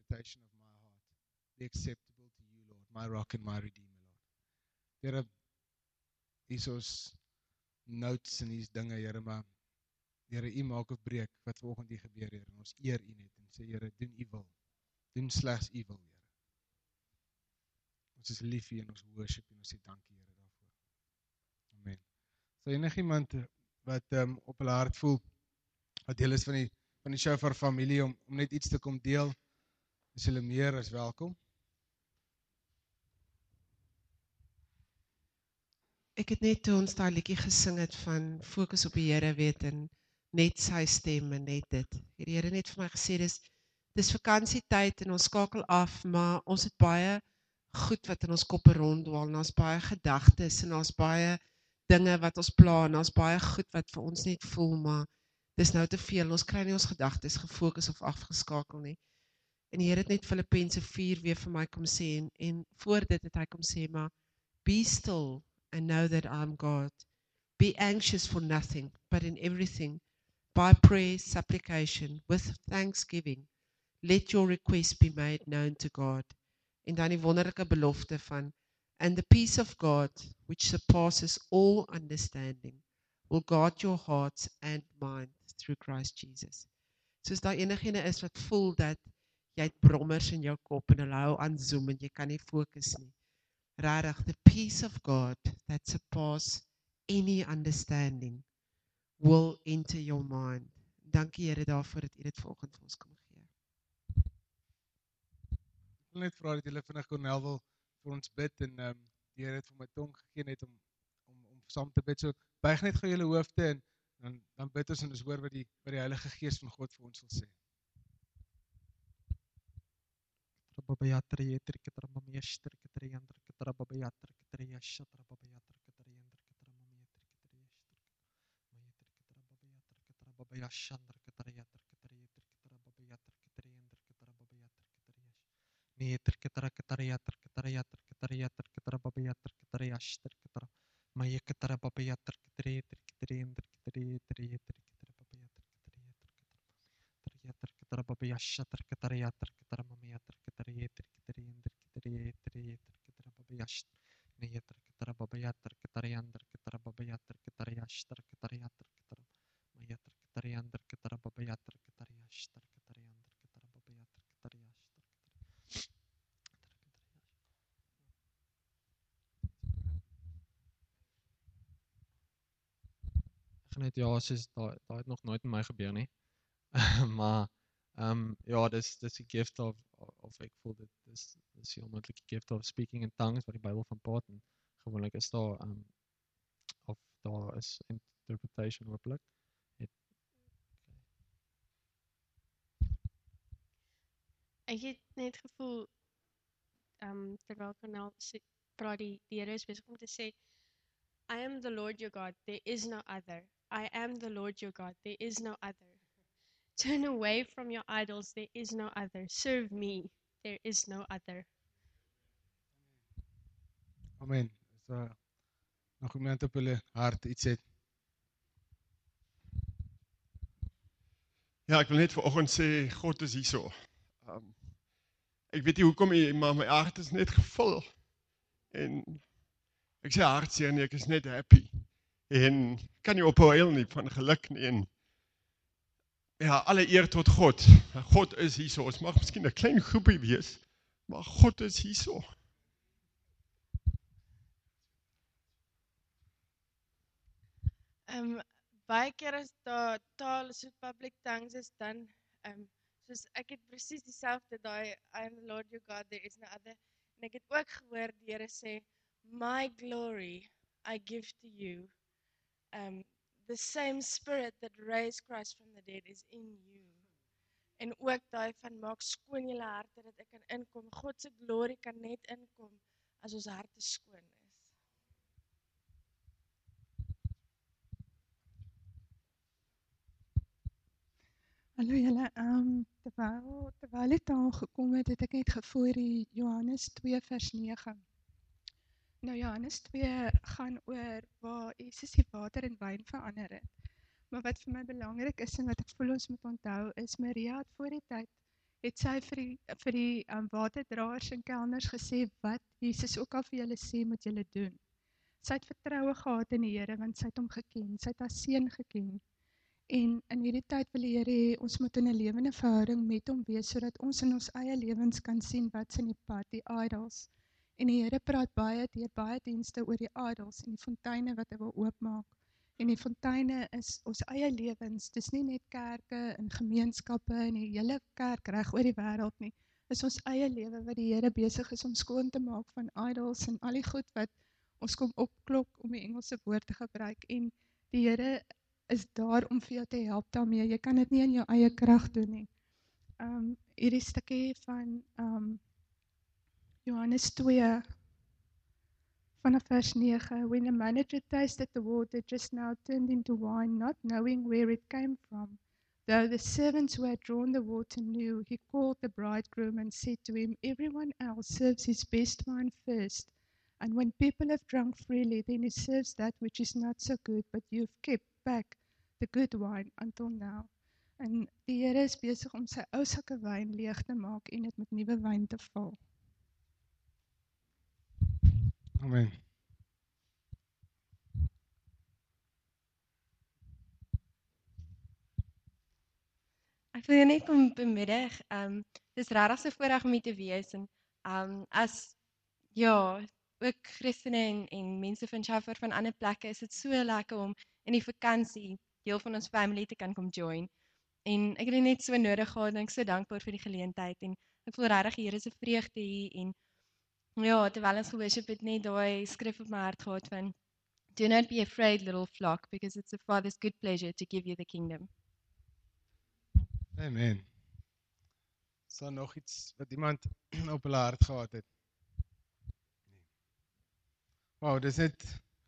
meditation of my heart be acceptable to you, Lord, my rock and my redeemer, Lord. Here, is ons notes en hier's dinge, Here, maar Here, U maak of breek wat vanoggend hier gebeur, Here, en ons eer U net en sê, Here, doen U wil. Doen slegs U wil, Here. Ons is lief vir U en ons worship en ons sê dankie, Here, daarvoor. Amen. So enigiemand wat op hulle hart voel, wat deel is van die Shofar familie, om net iets te kom deel, is hulle meer as welkom. Ek het net toe ons daai liedjie gesing het van fokus op die Here, weet, en net sy stem en net dit. Het die Here net vir my gesê, dis vakansietyd en ons skakel af, maar ons het baie goed wat in ons koppe ronddwaal, en ons baie gedagtes, en ons baie dinge wat ons pla, en ons baie goed wat vir ons net voel, maar dis nou te veel, ons kry nie ons gedagtes gefokus of afgeskakel nie. En die Here het net Filippense 4 weer vir my kom sê, en voor dit het hy kom sê, maar be still and know that I'm God. Be anxious for nothing, but in everything, by prayer, supplication, with thanksgiving, let your requests be made known to God. En dan die wonderlike belofte van, and the peace of God, which surpasses all understanding, will guard your hearts and minds through Christ Jesus. Soos daar enigene is wat voel dat jy het brommers in jou kop en hulle hou aan zoom en jy kan nie fokus nie. Rarig, the peace of God that surpasses any understanding will enter your mind. Dankie Here daarvoor dat U dit vanoggend vir ons kom gee. Ek wil net vra dat julle vinnig Cornel wil vir ons bid en die Here het vir my tong gegee net om saam te bid. So buig net gou julle hoofde en dan bid ons en ons hoor wat die Heilige Gees van God vir ons wil sê. Net ja, soos daai het nog nooit met my gebeur nie. Maar ja, dis die gift of ek voel dit is die onmoontlike gift of speaking in tongues wat die Bybel van praat en gewoonlik is daar of daar is interpretation hopelik. Ek het net gevoel terwyl Cornel praat die Here is besig om te sê I am the Lord your God, there is no other. I am the Lord your God, there is no other. Turn away from your idols, there is no other. Serve me, there is no other. Amen. Is nog iemand op hulle hart iets het? Ja, ek wil net vanoggend sê, God is hierso. Ek weet nie hoekom nie, maar my hart is net gevul. En ek sê hartseer nie, ek is net happy. En kan nie ophou huil nie van geluk nie. En ja, alle eer tot God. God is hierso. Ons mag miskien 'n klein groepie wees, maar God is hierso. Baie keer as daar taal so public tongues is dan soos ek het presies dieselfde daai I am the Lord your God, there is no other. En ek het ook gehoor die Here sê my glory I give to you. The same spirit that raised Christ from the dead is in you. En ook daai van maak skoon julle harte dat ek kan inkom. God se glorie kan net inkom as ons harte skoon is. Hallo julle, terwyl dit daar gekom het ek net gevoel die Johannes 2 vers 9. Nou Johannes 2 gaan oor waar Jesus die water in wyn verander het. Maar wat vir my belangrik is en wat ek voel ons moet onthou is Maria het voor die tyd het sy vir die waterdraers en kelners gesê wat Jesus ook al vir julle sê moet julle doen. Sy het vertroue gehad in die Here want sy het hom geken, sy het haar seun geken. En in hierdie tyd wil die Here hê ons moet in 'n lewende verhouding met hom wees sodat ons in ons eie lewens kan sien wat's in die pad, die idols. En die Here praat baie deur baie dienste oor die idols en die fonteine wat hy wil oopmaak. En die fonteine is ons eie lewens. Dis nie net kerke en gemeenskappe en die hele kerk reg oor die wêreld nie. Dis ons eie lewe wat die Here besig is om skoon te maak van idols en al die goed wat ons kom opklok om die Engelse woord te gebruik. En die Here is daar om vir jou te help daarmee. Jy kan dit nie in jou eie krag doen nie. Hierdie stukkie van Johannes 2 vanaf vers 9. When the manager tasted the water just now turned into wine, not knowing where it came from, though the servants who had drawn the water knew, he called the bridegroom and said to him, everyone else serves his best wine first, and when people have drunk freely, then he serves that which is not so good, but you've kept back the good wine until now. En die Here is besig om sy ou sakke wyn leeg te maak en dit met nuwe wyn te vul. Amen. Ek wil jou net kom bemoedig. Dis regtig so voorreg om hier te wees en as ook Christene en mense van Shaffer van ander plekke is dit so lekker om in die vakansie deel van ons family te kan kom join. En ek het dit net so nodig gehad en ek is so dankbaar vir die geleentheid en ek voel regtig die Here se vreugde hier en terwyl ons geworship het net daai skrif op my hart gehad van do not be afraid little flock because it's the Father's good pleasure to give you the kingdom. Amen. Is daar nog iets wat iemand op hulle hart gehad het? Wow, dis net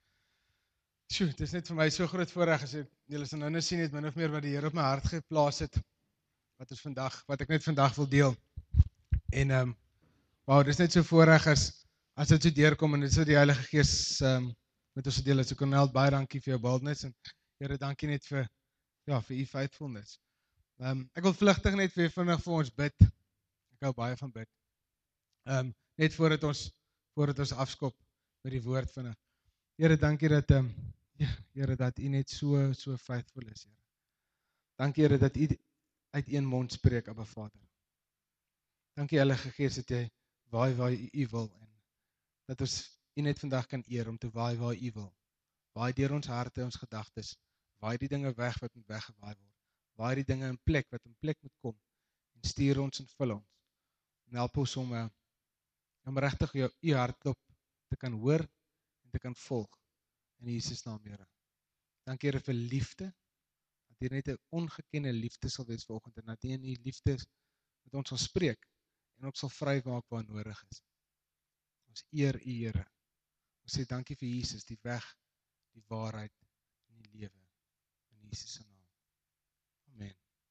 vir my so groot voorreg as julle sal nou sien het min of meer wat die Here op my hart geplaas het wat ek net vandag wil deel. En wow, dis net so voorreg as dit so deurkom en dit so die Heilige Gees met ons deel. So Cornel, baie dankie vir jou boldness en Here, dankie net vir u faithfulness. Ek wil vlugtig net weer vinnig vir ons bid. Ek hou baie van bid. Net voordat ons afskop met die woord vinnig. Here, dankie dat Here, dat u net so faithful is, Here. Dankie, Here, dat u uit een mond spreek, Abba Vader. Dankie, Heilige Gees, dat jy waai waar u wil en dat ons u net vandag kan eer om te waai waar u wil. Waai deur ons harte, ons gedagtes. Waai die dinge weg wat moet weggewaai word. Waai die dinge in plek wat in plek moet kom en stuur ons en vul ons. En help ons om regtig u hartklop te kan hoor en te kan volg in Jesus naam, Here. Dankie, Here, vir liefde. Dat hier net 'n ongekende liefde sal wees vanoggend en dat u in u liefde met ons sal spreek en ook sal vrymaak waar nodig is. Ons eer u, Here. Ons sê dankie vir Jesus, die weg, die waarheid en die lewe. In Jesus se naam. Amen.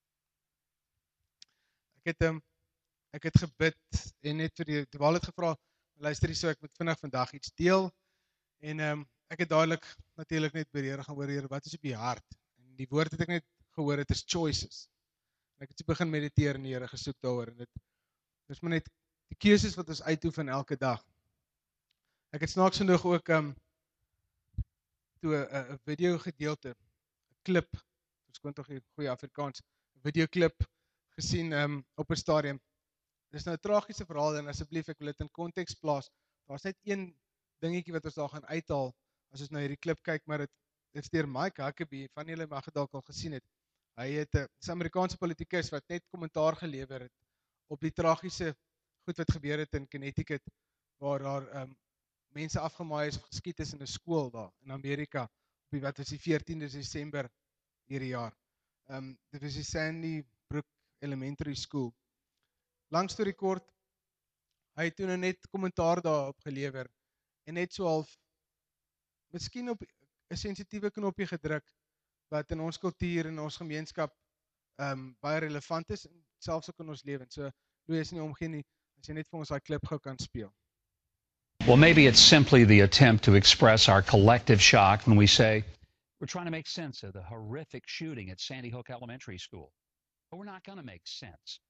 Ek het gebid en net vir die Waal het gevra, luister hier so, ek moet vinnig vandag iets deel en ek het dadelik natuurlik net by die Here gaan hoor, Here, wat is op die hart? En die woord het ek net gehoor, het is choices. En ek het so begin mediteer en die Here gesoek daaroor en dit is maar net die keuses wat ons uitoefen elke dag. Ek het snaaks genoeg ook toe 'n video gedeelte, 'n klip, ons kon tog 'n goeie Afrikaans, 'n videoklip gesien op 'n stadium. Dis nou 'n tragiese verhaal en asseblief ek wil dit in konteks plaas. Daar's net een dingetjie wat ons daar gaan uithaal as ons nou hierdie klip kyk, maar dit is deur Mike Huckabee, van julle mag dit dalk al gesien het. Hy het 'n Amerikaanse politikus wat net kommentaar gelewer het op die tragiese goed wat gebeur het in Connecticut, waar daar mense afgemaai is of geskiet is in 'n skool daar in Amerika, op wat was die 14de Desember hierdie jaar. Dit was die Sandy Brook Elementary School. Lang storie kort, hy het toe net kommentaar daarop gelewer en net so half miskien op 'n sensitiewe knoppie gedruk wat in ons kultuur en ons gemeenskap baie relevant is en selfs ook in ons lewens. So Louis nie omgee nie as jy net vir ons daai klip gou kan speel. Well, maybe it's simply the attempt to express our collective shock when we say we're trying to make sense of the horrific shooting at Sandy Hook Elementary School. But we're not going to make sense.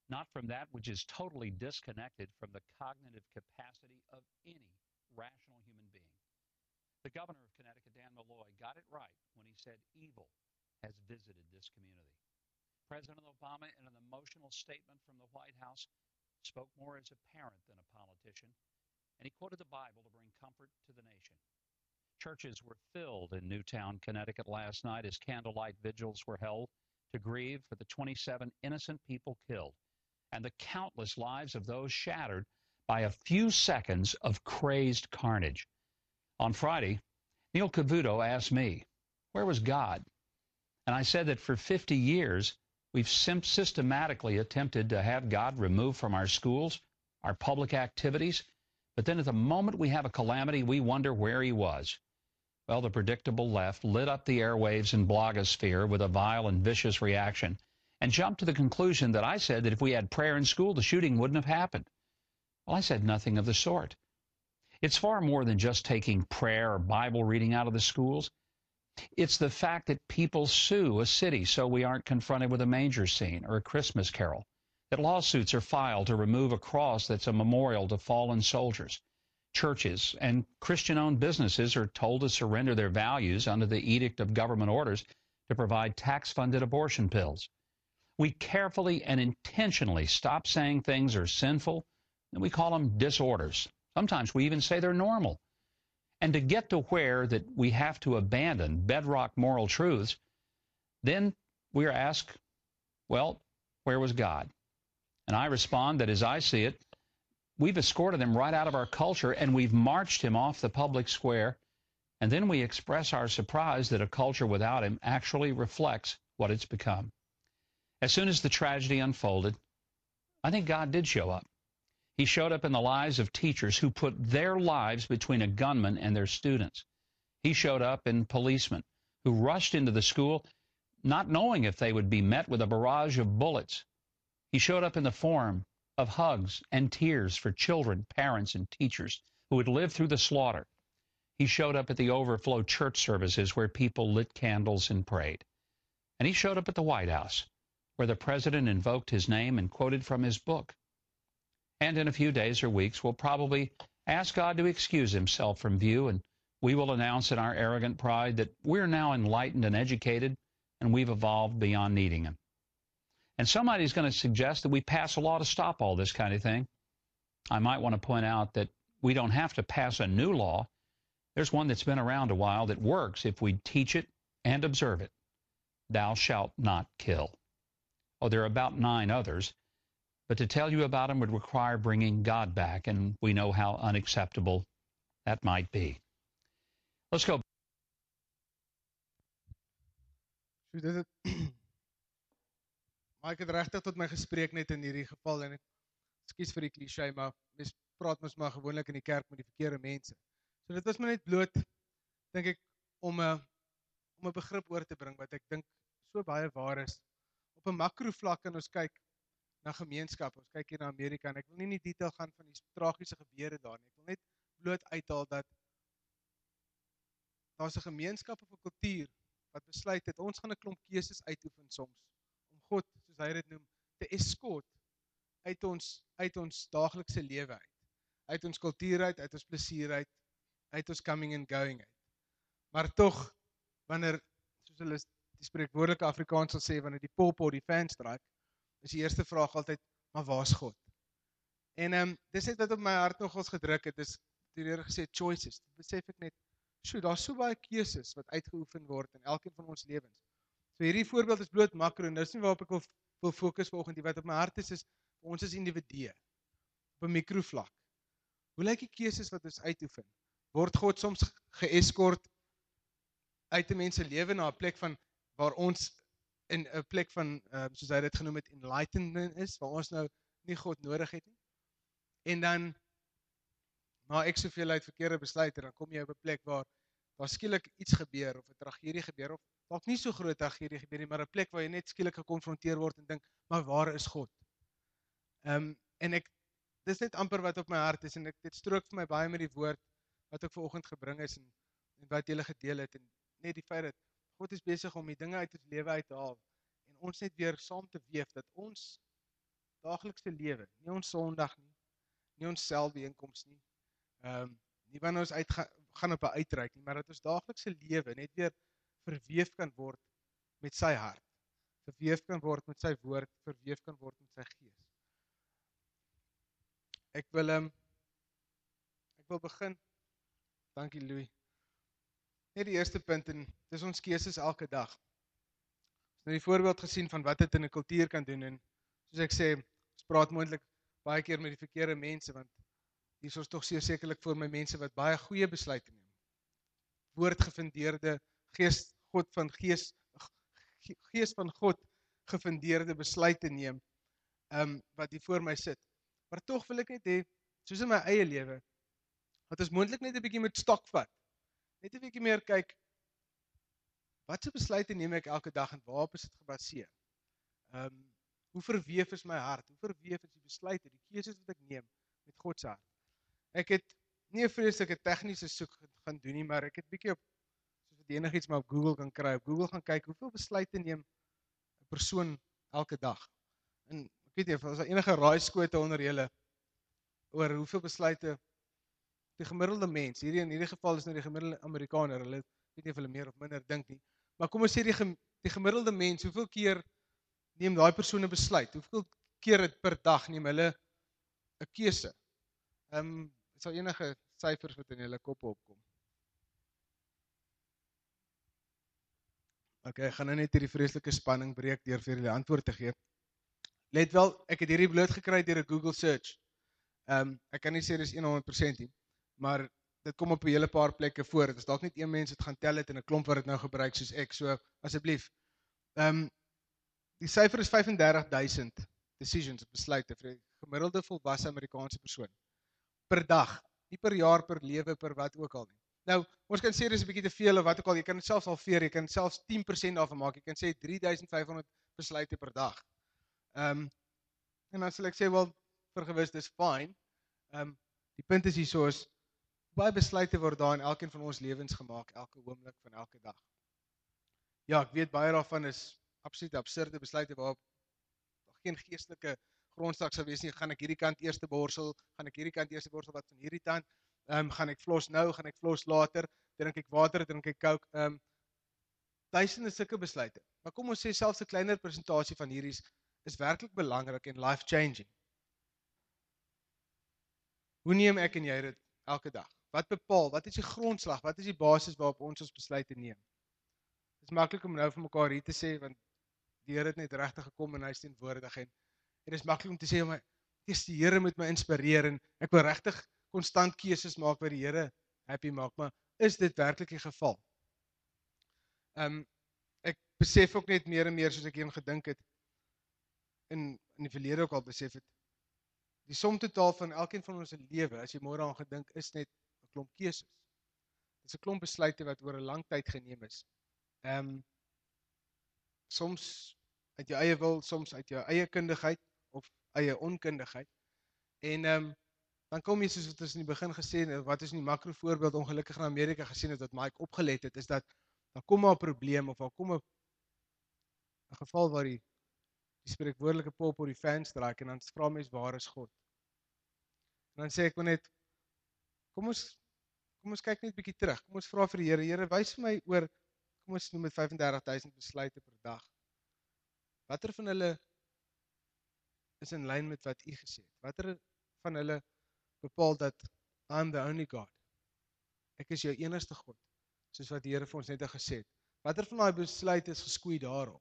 not from that which is totally disconnected from the cognitive capacity of any rational human being. The governor of Connecticut, Dan Malloy, got it right when he said evil has visited this community. President Obama, in an emotional statement from the White House, spoke more as a parent than a politician, and he quoted the Bible to bring comfort to the nation. Churches were filled in Newtown, Connecticut last night as candlelight vigils were held to grieve for the 27 innocent people killed and the countless lives of those shattered by a few seconds of crazed carnage. On Friday, Neil Cavuto asked me, where was God? And I said that for 50 years, we've systematically attempted to have God removed from our schools, our public activities, but then at the moment we have a calamity, we wonder where he was. Well, the predictable left lit up the airwaves and blogosphere with a vile and vicious reaction and jumped to the conclusion that I said that if we had prayer in school, the shooting wouldn't have happened. Well, I said nothing of the sort. It's far more than just taking prayer or Bible reading out of the schools. It's the fact that people sue a city so we aren't confronted with a manger scene or a Christmas carol, that lawsuits are filed to remove a cross that's a memorial to fallen soldiers. Churches and Christian-owned businesses are told to surrender their values under the edict of government orders to provide tax-funded abortion pills. We carefully and intentionally stop saying things are sinful, and we call them disorders. Sometimes we even say they're normal. And to get to where that we have to abandon bedrock moral truths, then we are asked, well, where was God? And I respond that as I see it, we've escorted him right out of our culture and we've marched him off the public square, and then we express our surprise that a culture without him actually reflects what it's become. As soon as the tragedy unfolded, I think God did show up. He showed up in the lives of teachers who put their lives between a gunman and their students. He showed up in policemen who rushed into the school not knowing if they would be met with a barrage of bullets. He showed up in the form of hugs and tears for children, parents, and teachers who had lived through the slaughter. He showed up at the overflow church services where people lit candles and prayed. And he showed up at the White House, where the president invoked his name and quoted from his book. And in a few days or weeks, we'll probably ask God to excuse himself from view, and we will announce in our arrogant pride that we're now enlightened and educated, and we've evolved beyond needing him. And somebody's going to suggest that we pass a law to stop all this kind of thing. I might want to point out that we don't have to pass a new law. There's one that's been around a while that works if we teach it and observe it. Thou shalt not kill. Oh, there are about 9 others. But to tell you about them would require bringing God back, and we know how unacceptable that might be. Let's go. Maar ek het regtig tot my gespreek net in hierdie geval, en ek ekskuus vir die cliché, maar mens praat mos maar gewoonlik in die kerk met die verkeerde mense. So dit was maar net bloot, dink ek, om 'n begrip oor te bring wat ek dink so baie waar is. Op 'n makro vlak kan ons kyk na gemeenskap. Ons kyk hier na Amerika, en ek wil nie in die detail gaan van die tragiese gebeure daar nie. Ek wil net bloot uithaal dat daar's 'n gemeenskap of 'n kultuur wat besluit het, ons gaan 'n klomp keuses uitoefen soms, om God, soos hy dit noem, te escort uit ons daaglikse lewe uit ons kultuur uit ons plesier uit ons coming and going uit. Maar tog, wanneer, soos hulle die spreekwoordelike Afrikaans sal sê, wanneer die popo die fan strike, is die eerste vraag altyd, maar waar is God? En dis net wat op my hart nogals gedruk het, is die Here gesê choices. Dit besef ek net, daar's so baie keuses wat uitgeoefen word in elkeen van ons lewens. So hierdie voorbeeld is bloot makro, en dis nie waarop ek wil fokus vanoggend, wat op my hart is vir ons as individue, op 'n mikrovlak. Hoe lyk die keuses wat ons uitoefen? Word God soms geeskort uit 'n mens se lewe na 'n plek van waar ons in 'n plek van, soos hy dit genoem het, enlightenment is, waar ons nou nie God nodig het nie. En dan, na ek soveel uit verkeerde besluite, dan kom jy op 'n plek waar daar skielik iets gebeur, of 'n tragedie gebeur, of dalk nie so groot tragedie gebeur nie, maar 'n plek waar jy net skielik gekonfronteer word en dink, maar waar is God? En dis net amper wat op my hart is, en dit strook vir my baie met die woord wat ek vanoggend gebring is, en wat julle gedeel het, en net die feit dat God is besig om die dinge uit ons lewe uit te haal, en ons net weer saam te weef, dat daaglikse lewe, nie ons Sondag nie ons selfbijeenkoms nie, nie wanneer ons gaan op 'n uitreik nie, maar dat ons daaglikse lewe net weer verweef kan word met sy hart, verweef kan word met sy woord, verweef kan word met sy gees. Ek wil begin, dankie Louis, net die eerste punt, en dis ons keuses elke dag. Ons het nou die voorbeeld gesien van wat dit in 'n kultuur kan doen, en soos ek sê, ons praat moontlik baie keer met die verkeerde mense, want hier is tog sekerlik voor my mense wat baie goeie besluite neem. Woordgefundeerde, gees van God gefundeerde besluite neem, wat hier voor my sit. Maar tog wil ek net hê, soos in my eie lewe, dat ons moontlik net 'n bietjie met stok vat. Net 'n bietjie meer kyk, watse besluite neem ek elke dag en waarop is dit gebaseer? Hoe verweef is my hart? Hoe verweef is die besluite, die keuses wat ek neem met God se hart? Ek het nie 'n vreeslike tegniese soek gaan doen nie, maar ek het bietjie op, soos wat enigiets maar op Google kan kry, op Google gaan kyk, hoeveel besluite neem 'n persoon elke dag? En ek weet nie, of daar enige raaiskote onder julle, oor hoeveel besluite die gemiddelde mens, in hierdie geval is nou die gemiddelde Amerikaner, hulle weet nie of hulle meer of minder dink nie, maar kom ons sê die gemiddelde mens, hoeveel keer neem daai persoon 'n besluit? Hoeveel keer per dag neem hulle 'n keuse? Sal enige syfers wat in julle koppe opkom? Okay, ek gaan nou net hierdie vreeslike spanning breek deur vir julle antwoord te gee. Let wel, ek het hierdie bloot gekry deur 'n Google search. Ek kan nie sê dis 100% nie, maar dit kom op 'n hele paar plekke voor. Dit is dalk net een mens wat gaan tel het en 'n klomp wat dit nou gebruik soos ek, so asseblief. Die syfer is 35,000 decisions, besluite vir 'n gemiddelde volwasse Amerikaanse persoon per dag, nie per jaar, per lewe, per wat ook al nie. Nou, ons kan sê dis 'n bietjie te veel of wat ook al, jy kan dit selfs halveer, jy kan selfs 10% daarvan maak, jy kan sê 3500 besluite per dag. En dan sal ek sê, wel, vir gewis, dis fine. Die punt is hierso is, baie besluite word daar in elkeen van ons lewens gemaak, elke oomblik van elke dag. Ja, ek weet baie daarvan is absoluut absurde besluite waarop geen geestelike grondslag sou wees nie. Gaan ek hierdie kant eerste borsel, gaan ek hierdie kant eerste borsel, wat van hierdie kant, gaan ek flos nou, gaan ek flos later, drink ek water, drink ek coke, duisende sulke besluite. Maar kom ons sê selfs 'n kleiner persentasie van hierdie is werklik belangrik en life changing. Hoe neem ek en jy dit elke dag? Wat bepaal, wat is die grondslag, wat is die basis waarop ons besluite neem? Dit is maklik om nou vir mekaar hier te sê, want die Here het net regtig gekom en hy is teenwoordig, en dit is maklik om te sê, maar die Here moet my inspireer, en ek wil regtig konstant keuses maak wat die Here happy maak, maar is dit werklik die geval? Ek besef ook net meer en meer, soos ek hierin gedink het, in die verlede ook al besef het, die som totaal van elkeen van ons lewe, as jy môre aan gedink, is net 'n klomp keuses. Dit is 'n klomp besluite wat oor 'n lang tyd geneem is. Soms uit jou eie wil, soms uit jou eie kundigheid, of eie onkundigheid. En dan kom jy, soos wat ons in die begin gesê het, wat is in die makro voorbeeld ongelukkig in Amerika gesien het, wat Mike opgelet het, is dat daar kom maar 'n probleem, of daar kom 'n geval waar die spreekwoordelike pop op die fans draak, en dan vra mens, waar is God? En dan sê ek maar net, kom ons kyk net 'n bietjie terug, kom ons vra vir die Here, Here, wys vir my oor, kom ons noem dit 35,000 besluite per dag. Watter van hulle is in lyn met wat U gesê het? Watter van hulle bepaal dat I'm the only God? Ek is jou enigste God, soos wat die Here vir ons net gesê het. Watter van daai besluite is geskoei daarop?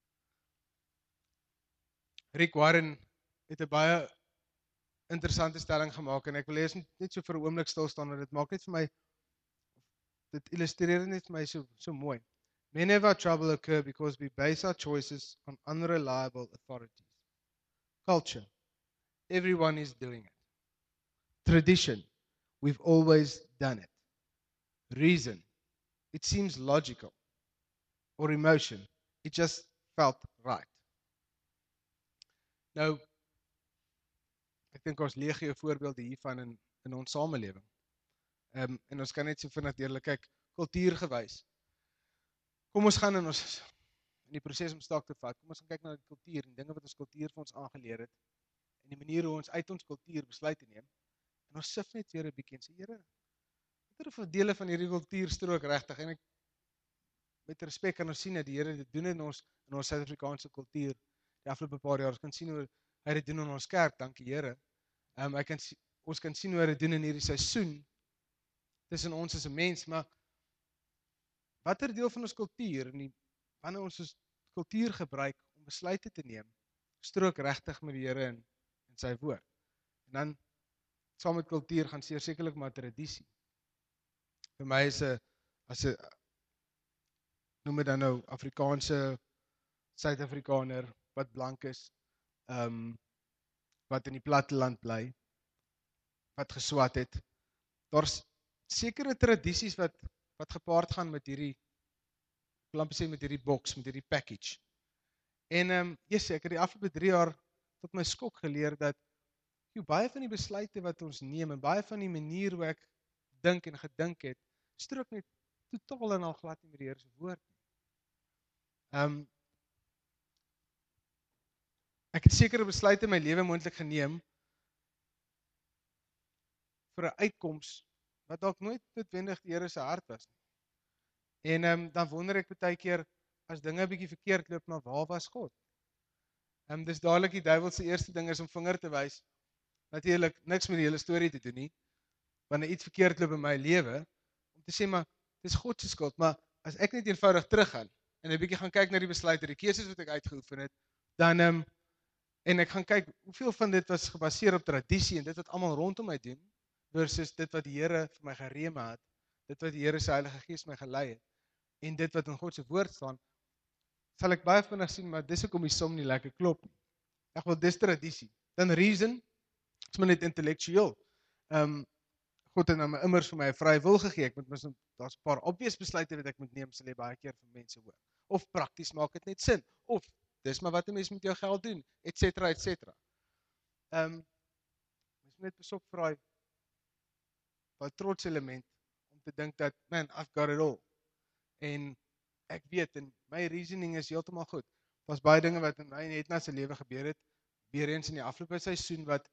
Rick Warren het 'n baie interessante stelling gemaak, en ek wil eers net so vir 'n oomblik stil staan, want dit maak net vir my, dit illustreer net vir my so mooi. Many of our trouble occur because we base our choices on unreliable authorities. Culture, everyone is doing it. Tradition, we've always done it. Reason, it seems logical. Or emotion, it just felt right. Nou, ek dink ons legio voorbeelde hiervan in ons samelewing. En ons kan net so vinnig deurlik kyk, kultuurgewys. Kom ons gaan in die proses om staak te vat, kom ons gaan kyk na die kultuur en dinge wat ons kultuur vir ons aangeleer het. die manier hoe ons uit ons kultuur besluit te neem, en ons sif net weer 'n bietjie en sê, Here, watter dele van hierdie kultuur strook regtig, en ek met respek kan ons sien dat die Here dit doen in ons Suid-Afrikaanse kultuur, die afgelope paar jaar, ons kan sien hoe hy dit doen in ons kerk, dankie Here. Ons kan sien hoe hy dit doen in hierdie seisoen, tussen ons as 'n mens, maar watter deel van ons kultuur, en wanneer ons kultuur gebruik om besluite te neem, strook regtig met die Here in sy woord. En dan, saam met kultuur, gaan sekerlik maar tradisie. Vir my is noem dit dan nou Afrikaanse Suid-Afrikaner, wat blank is, wat in die platteland bly, wat geswat het. Daar's sekere tradisies wat gepaard gaan met hierdie, ek wil amper sê met hierdie box, met hierdie package. En ek het die afgelope 3 jaar tot my skok geleer dat baie van die besluite wat ons neem, en baie van die manier hoe ek dink en gedink het, strook net totaal en al glad nie met die Here se woord nie. Ek het sekere besluite in my lewe moontlik geneem vir 'n uitkoms wat dalk nooit noodwendig die Here se hart was nie. En dan wonder ek baie keer, as dinge 'n bietjie verkeerd loop, maar waar was God? Dis dadelik die duiwel se eerste ding is om vinger te wys. Natuurlik niks met die hele storie te doen nie. Wanneer iets verkeerd loop in my lewe, om te sê maar dis God se skuld, maar as ek net eenvoudig teruggaan en 'n bietjie gaan kyk na die besluite, die keuses wat ek uitgeoefen het, dan en ek gaan kyk hoeveel van dit was gebaseer op tradisie en dit wat almal rondom my doen versus dit wat die Here vir my gereëme het, dit wat die Here se Heilige Gees my gelei het en dit wat in God se woord staan, sal ek baie vinnig sien, maar dis hoekom die som nie lekker klop nie. Ek wil dis tradisie. Dan reason, is maar net intellektueel. God het nou my immers vir my 'n vrye wil gegee. Daar's 'n paar obvious besluite wat ek moet neem, sal jy baie keer van mense hoor. Of prakties maak dit net sin. Of dis maar wat 'n mens met jou geld doen, et cetera, et cetera. Mens moet net besop vir daai trots element om te dink dat, man, I've got it all. En ek weet, en my reasoning is heeltemal goed. Was baie dinge wat in my net na se lewe gebeur het, weer eens in die afgelope seisoen wat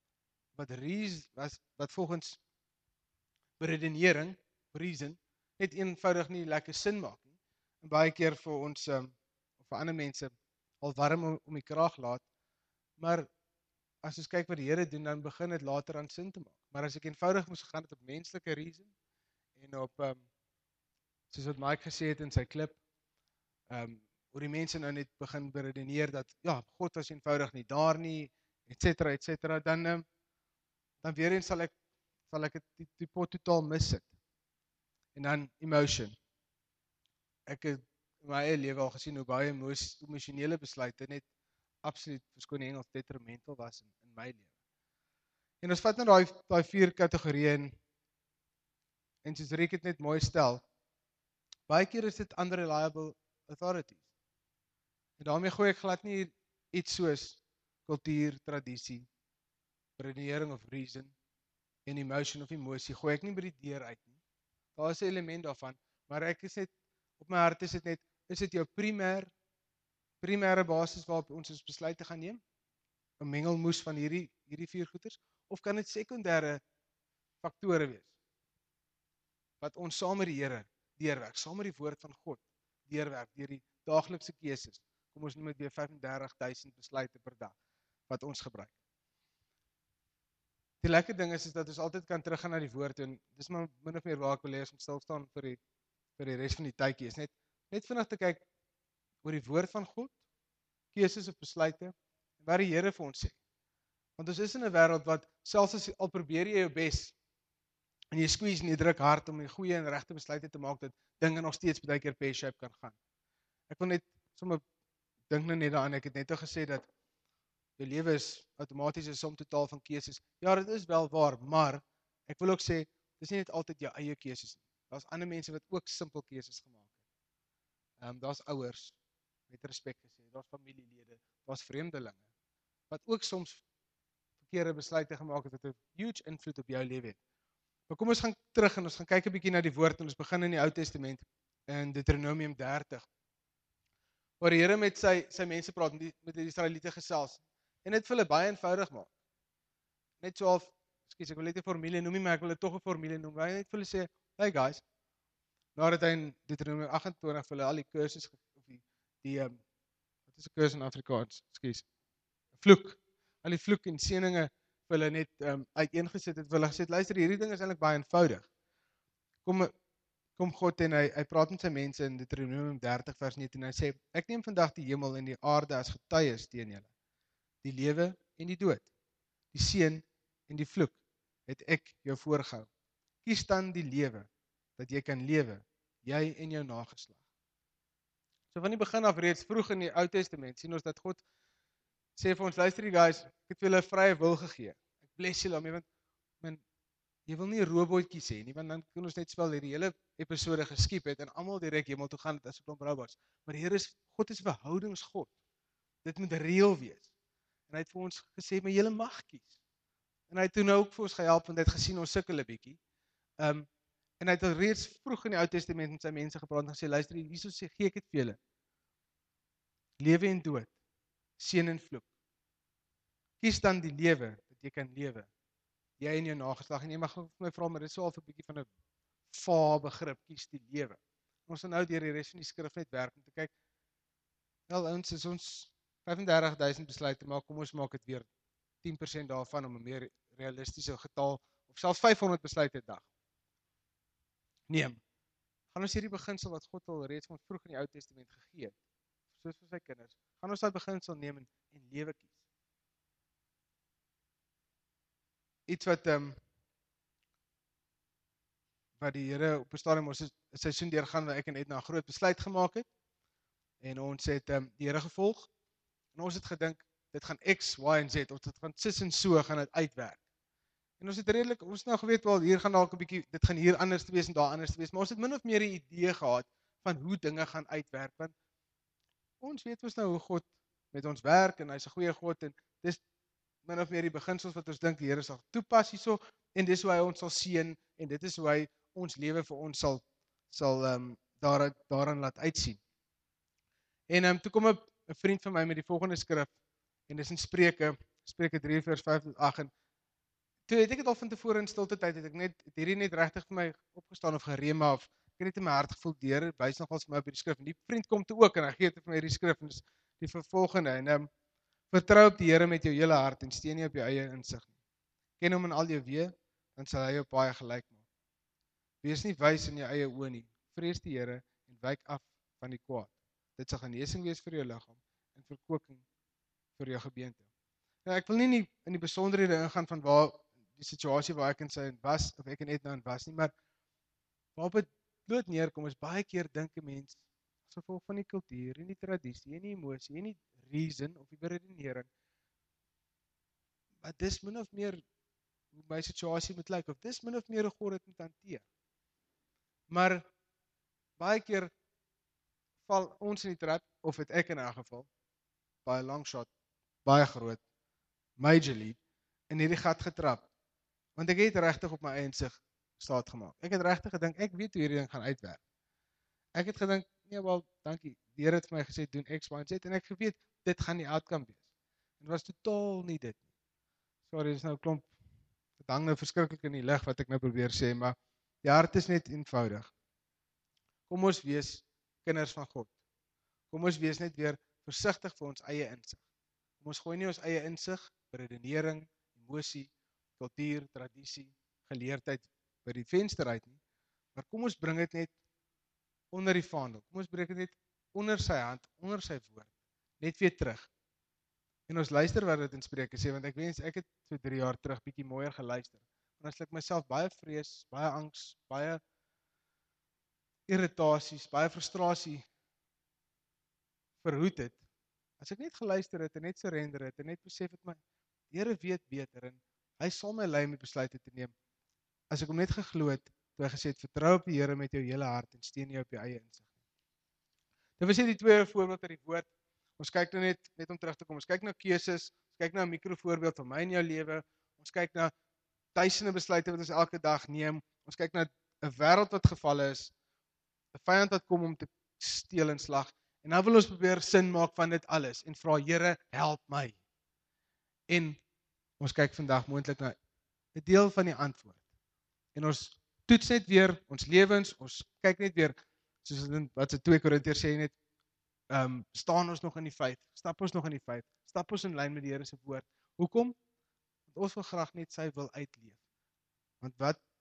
volgens beredenering, reason, net eenvoudig nie lekker sin maak nie. En baie keer vir ons, of vir ander mense, al warm om die kraag laat, maar as ons kyk wat die Here doen, dan begin dit later aan sin te maak. Maar as ek eenvoudig moes gegaan het op menslike reason, en op, soos wat Mike gesê het in sy klip, hoe die mense nou net begin beredeneer dat, ja, God was eenvoudig nie daar nie, et cetera, dan weer eens sal ek die pot totaal missit. En dan emotion. Ek het in my eie lewe al gesien hoe baie emosionele besluite net absoluut, verskoon die Engels, detrimental was in my lewe. En ons vat nou daai 4 kategorieë en soos Riek het net mooi stel, baie keer is dit unreliable authorities. En daarmee gooi ek glad nie iets soos kultuur, tradisie, redenering of reason, en emotion of emosie, gooi ek nie by die deur uit nie. Daar is 'n element daarvan, maar ek is net, op my hart is dit jou primêre basis waarop ons besluite gaan neem? 'n mengelmoes van hierdie 4 goeters? Of kan dit sekondêre faktore wees? Wat ons saam met die Here deurwerk, saam met die woord van God deurwerk, deur die daaglikse keuses. Kom ons noem dit weer 35,000 besluite per dag, wat ons gebruik. Die lekker ding is dat ons altyd kan teruggaan na die woord, en dis maar min of meer waar ek wil hê ons moet stilstaan vir die res van die tydjie, is net vinnig te kyk oor die woord van God, keuses of besluite, en wat die Here vir ons sê. Want ons is in 'n wêreld wat, selfs as al probeer jy jou bes, en jy squeeze en jy druk hard om die goeie en regte besluite te maak, dat dinge nog steeds baie keer pear-shape kan gaan. Ek wil net sommer dink nou net daaraan, ek het net al gesê dat jou lewe is outomaties 'n som totaal van keuses. Ja, dit is wel waar, maar ek wil ook sê, dis nie net altyd jou eie keuses nie. Daar's ander mense wat ook simpel keuses gemaak het. Daar's ouers, met respek gesê, daar's familielede, daar's vreemdelinge, wat ook soms verkeerde besluite gemaak het, wat 'n huge invloed op jou lewe het. Maar kom ons gaan terug en ons gaan kyk 'n bietjie na die woord, en ons begin in die Ou Testament, in Deuteronomium 30, waar die Here met sy mense praat, met die Israeliete gesels. en dit vir hulle baie eenvoudig maak. Net so half, ekskuus, ek wil net 'n formule noem nie, maar ek wil dit tog 'n formule noem. Waar hy net vir hulle sê, hey guys, nadat hy in Deuteronomium 28 vir hulle al die curses of die wat is 'n curse in Afrikaans? Ekskuus. Vloek. Al die vloek en seëninge vir hulle net uiteengesit het, vir hulle gesê, luister, hierdie ding is eintlik baie eenvoudig. Kom God en hy praat met sy mense in Deuteronomium 30 vers 19 en hy sê, ek neem vandag die hemel en die aarde as getuies teen julle. Die lewe en die dood, die seën en die vloek, het ek jou voorgehou. Kies dan die lewe, dat jy kan lewe, jy en jou nageslag. So van die begin af reeds vroeg in die Ou Testament sien ons dat God sê vir ons, luister die guys, ek het vir julle vrye wil gegee. Ek bless julle daarmee, want jy wil nie robotjies hê nie, want dan kan ons net spel hierdie hele episode geskiep het en almal direk hemel toe gaan as 'n klomp robots. Maar die Here God is 'n verhoudingsgod. Dit moet reël wees. En hy het vir ons gesê, maar julle mag kies. En hy het toe nou ook vir ons gehelp, want hy het gesien ons sukkel 'n bietjie. En hy het al reeds vroeg in die Ou Testament met sy mense gepraat en gesê, luister, hierso sê gee ek dit vir julle. Lewe en dood, seën en vloek. Kies dan die lewe, dat jy kan lewe. Jy en jou nageslag, en jy mag my vra, maar dit is so al 'n bietjie van 'n vaar begrip, kies die lewe. Ons gaan nou deur die res van die skrif net werk om te kyk, wel ouens, is ons 35,000 besluite maak, kom ons maak dit weer 10% daarvan om 'n meer realistiese getal, of selfs 500 besluite 'n dag. Neem. Gaan ons hierdie beginsel wat God al reeds van vroeg in die Ou Testament gegee het, soos vir sy kinders, gaan ons daai beginsel neem en lewe kies. Iets wat die Here op 'n stadium ons 'n seisoen deurgaan waar ek en Edna 'n groot besluit gemaak het en ons het die Here gevolg en ons het gedink dit gaan X, Y en Z, of dit gaan sis en so gaan dit uitwerk. En ons het redelik, ons het nou geweet wel hier gaan dalk 'n bietjie, dit gaan hier anders te wees en daar anders te wees, maar ons het min of meer 'n idee gehad van hoe dinge gaan uitwerk, want ons weet ons nou hoe God met ons werk en hy's 'n goeie God en dis min of meer die beginsels wat ons dink die Here sal toepas hierso en dis hoe hy ons sal seën en dit is hoe hy ons lewe vir ons sal daarin laat uitsien. En toe kom 'n vriend van my met die volgende skrif en dis in Spreuke 3 vers 5 tot 8 en toe het ek dit al van tevore in stilte tyd het ek net hierdie net regtig vir my opgestaan of gerema of ek het net in my hart gevoel deur wys nogals vir my op die skrif en die vriend kom toe ook en hy gee dit vir my hierdie skrif en dis die vervolgende en vertrou op die Here met jou hele hart en steun nie op jou eie insig nie. Ken hom in al jou weë, dan sal hy jou paai gelyk maak. Wees nie wys in jou eie oë nie. Vrees die Here en wyk af van die kwaad. Dit sal genesing wees vir jou liggaam en verkwikking vir jou gebeente. Nou ek wil nie in die besonderhede ingaan van waar die situasie waar ek in sy was of ek en Edna in was nie, maar waarop dit bloot neerkom is baie keer dink 'n mens as gevolg van die kultuur en die tradisie en die emosie en die reason of die beredenering. Maar dis min of meer hoe my situasie moet lyk of dis min of meer hoe God dit moet hanteer. Maar baie keer val ons in die trap of het ek in 'n geval baie long shot, baie groot, majorly in hierdie gat getrap. Want ek het regtig op my eie insig staat gemaak. Ek het regtig gedink ek weet hoe hierdie ding gaan uitwerk. Ek het gedink nee, wel, dankie. Die Here het vir my gesê doen X, Y en Z en ek geweet dit gaan die outcome wees. En dit was totaal nie dit nie. Sorry, dis nou klomp. Dit hang nou verskriklik in die lig wat ek nou probeer sê, maar die hart is net eenvoudig. Kom ons wees kinders van God. Kom ons wees net weer versigtig vir ons eie insig. Kom ons gooi nie ons eie insig, beredenering, emosie, kultuur, tradisie, geleerdheid by die venster uit nie, maar kom ons bring dit net onder die vaandel. Kom ons bring dit net onder sy hand, onder sy woord, net weer terug. En ons luister wat dit in Spreuke sê, want ek wens ek het so 3 jaar terug bietjie mooier geluister. En as ek myself baie vrees, baie angs, baie irritasies, baie frustrasie verhoed het, as ek net geluister het en net surrender het en net besef het my, die Here weet beter en hy sal my lei met besluite te neem. As ek hom net geglo het, toe hy gesê het, vertrou op die Here met jou hele hart en steun nie op jou eie insig. Dit was net die twee voorbeeld uit die woord. Ons kyk nou net om terug te kom. Ons kyk na keuses, ons kyk na 'n mikrovoorbeeld van my en jou lewe. Ons kyk na duisende besluite wat ons elke dag neem. Ons kyk na 'n wêreld wat gevalle is, 'n vyand wat kom om te steel en slag. En nou wil ons probeer sin maak van dit alles en vra Here, help my. En ons kyk vandag moontlik na 'n deel van die antwoord. En ons toets net weer ons lewens, ons kyk net weer, soos wat se 2 Korintiërs sê net, staan ons nog in die feit, stap ons nog in die feit, stap ons in lyn met die Here se woord. Hoekom? Want ons wil graag net sy wil uitleef. Want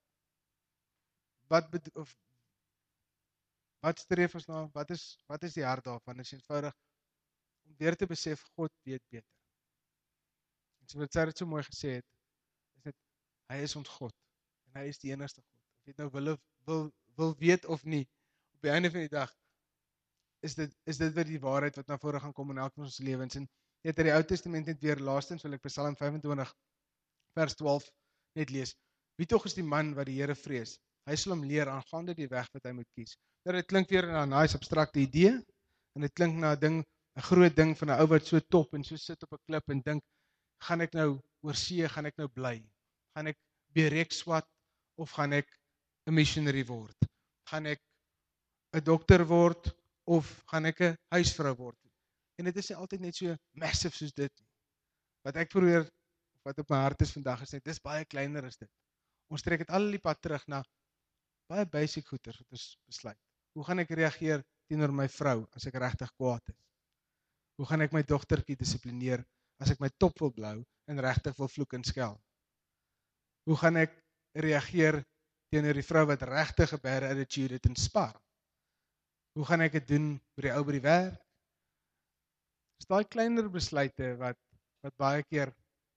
wat streef ons na? Wat is die hart daarvan? Dit is eenvoudig om weer te besef God weet beter. En so wat sy dit so mooi gesê het, is dit hy is ons God en hy is die enigste God. Of jy nou wil weet of nie, op die einde van die dag is dit wat die waarheid wat na vore gaan kom in elke van ons lewens. En net uit die Ou Testament net weer laastens wil ek Psalm 25 vers 12 net lees. Wie tog is die man wat die Here vrees? Hy sal hom leer aangaande die weg wat hy moet kies. Nou dit klink weer na 'n nice abstrakte idee en dit klink na 'n groot ding van 'n ou wat so top en so sit op 'n klip en dink, gaan ek nou oor see, gaan ek nou bly? Gaan ek berek swat of gaan ek 'n missionary word? Gaan ek 'n dokter word of gaan ek 'n huisvrou word? En dit is nie altyd net so massive soos dit nie. Wat ek probeer, wat op my hart is vandag is net, dis baie kleiner as dit. Ons trek dit al die pad terug na baie basic goeders wat ons besluit. Hoe gaan ek reageer teenoor my vrou as ek regtig kwaad is? Hoe gaan ek my dogtertjie dissiplineer as ek my top wil blou en regtig wil vloek en skel? Hoe gaan ek reageer teenoor die vrou wat regtig 'n bad attitude het en spar? Hoe gaan ek dit doen by die ou by die werk? Dis daai kleiner besluite wat baie keer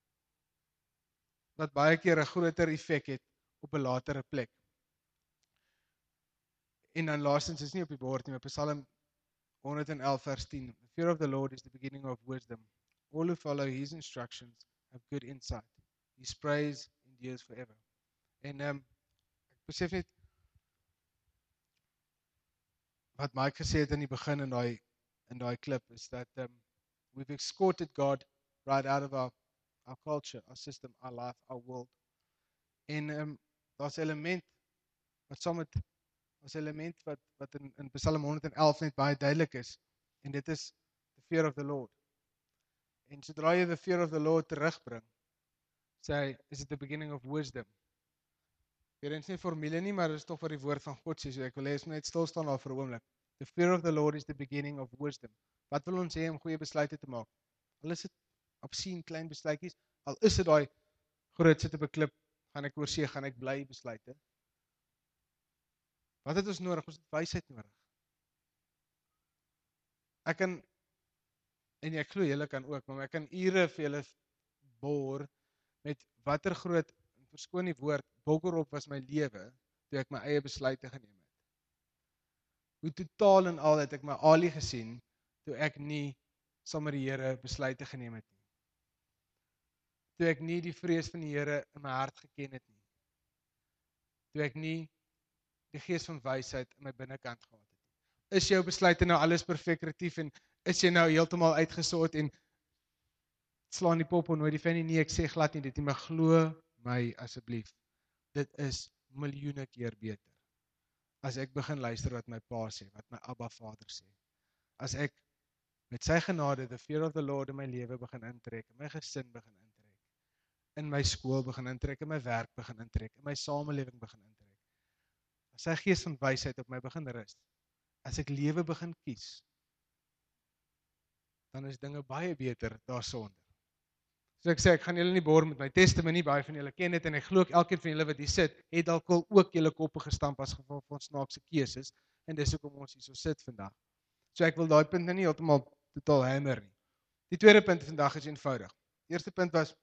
'n groter effek het op 'n latere plek. En dan laastens is nie op die bord nie, maar Psalm 111 vers 10. The fear of the Lord is the beginning of wisdom. All who follow his instructions have good insight. His praise endures forever. En ek besef net wat Mike gesê het in die begin in daai klip is dat we've escorted God right out of our culture, our system, our life, our world. En daar's 'n element wat in Psalm 111 net baie duidelik is, en dit is the fear of the Lord. En sodra jy the fear of the Lord terugbring, sê hy, is it the beginning of wisdom? Dit is nie formule nie, maar dit is tog wat die woord van God sê, so ek wil hê ons moet net stil staan daar vir 'n oomblik. The fear of the Lord is the beginning of wisdom. Wat wil ons hê om goeie besluite te maak? Al is dit obscene klein besluitjies, al is dit daai groot sit op 'n klip, gaan ek oor see, gaan ek bly besluite. Wat het ons nodig? Ons het wysheid nodig. Ek kan, en ek glo julle kan ook, maar ek kan ure vir julle boor met watter groot, verskoon die woord, bokkerop was my lewe, toe ek my eie besluite geneem het. Hoe totaal en al het ek my alie gesien, toe ek nie saam met die Here besluite geneem het nie. Toe ek nie die vrees van die Here in my hart geken het nie. Toe ek nie die gees van wysheid in my binnekant gehad het. Is jou besluite nou alles perfektief en is jy nou heeltemal uitgesort en slaan die pop op nooit die fan nie? Nee, ek sê glad nie dit nie, maar glo my asseblief. Dit is miljoene keer beter. As ek begin luister wat my pa sê, wat my Abba Vader sê. As ek met sy genade the fear of the Lord in my lewe begin intrek, in my gesin begin intrek, in my skool begin intrek, in my werk begin intrek, in my samelewing begin intrek. As sy gees van wysheid op my begin rus, as ek lewe begin kies, dan is dinge baie beter daarsonder. So ek sê, ek gaan julle nie boor met my testimony, baie van julle ken dit, en ek glo elkeen van julle wat hier sit, het dalk al ook julle koppe gestamp as gevolg van snaakse keuses, en dis hoekom ons hier so sit vandag. So ek wil daai punt nie heeltemal totaal hammer nie. Die tweede punt vandag is eenvoudig. Die eerste punt was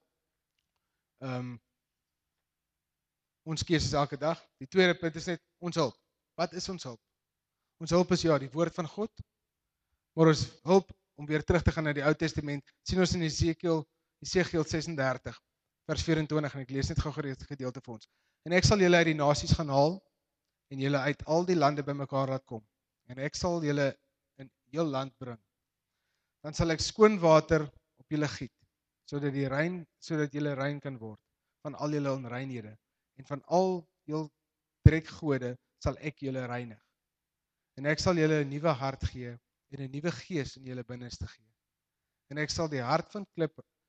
ons keuses elke dag. Die tweede punt is net ons hulp. Wat is ons hulp? Ons hulp is die woord van God, maar ons hulp, om weer terug te gaan na die Ou Testament, sien ons in Esegiel 36, vers 24, en ek lees net gou gereed gedeelte vir ons. En ek sal julle uit die nasies gaan haal, en julle uit al die lande bymekaar laat kom, en ek sal julle in heel land bring. Dan sal ek skoon water op julle giet, sodat julle rein kan word, van al julle onreinhede, en van al julle trekgode sal ek julle reinig. En ek sal julle 'n nuwe hart gee, en 'n nuwe gees in julle binneste gee. En ek sal die hart van klip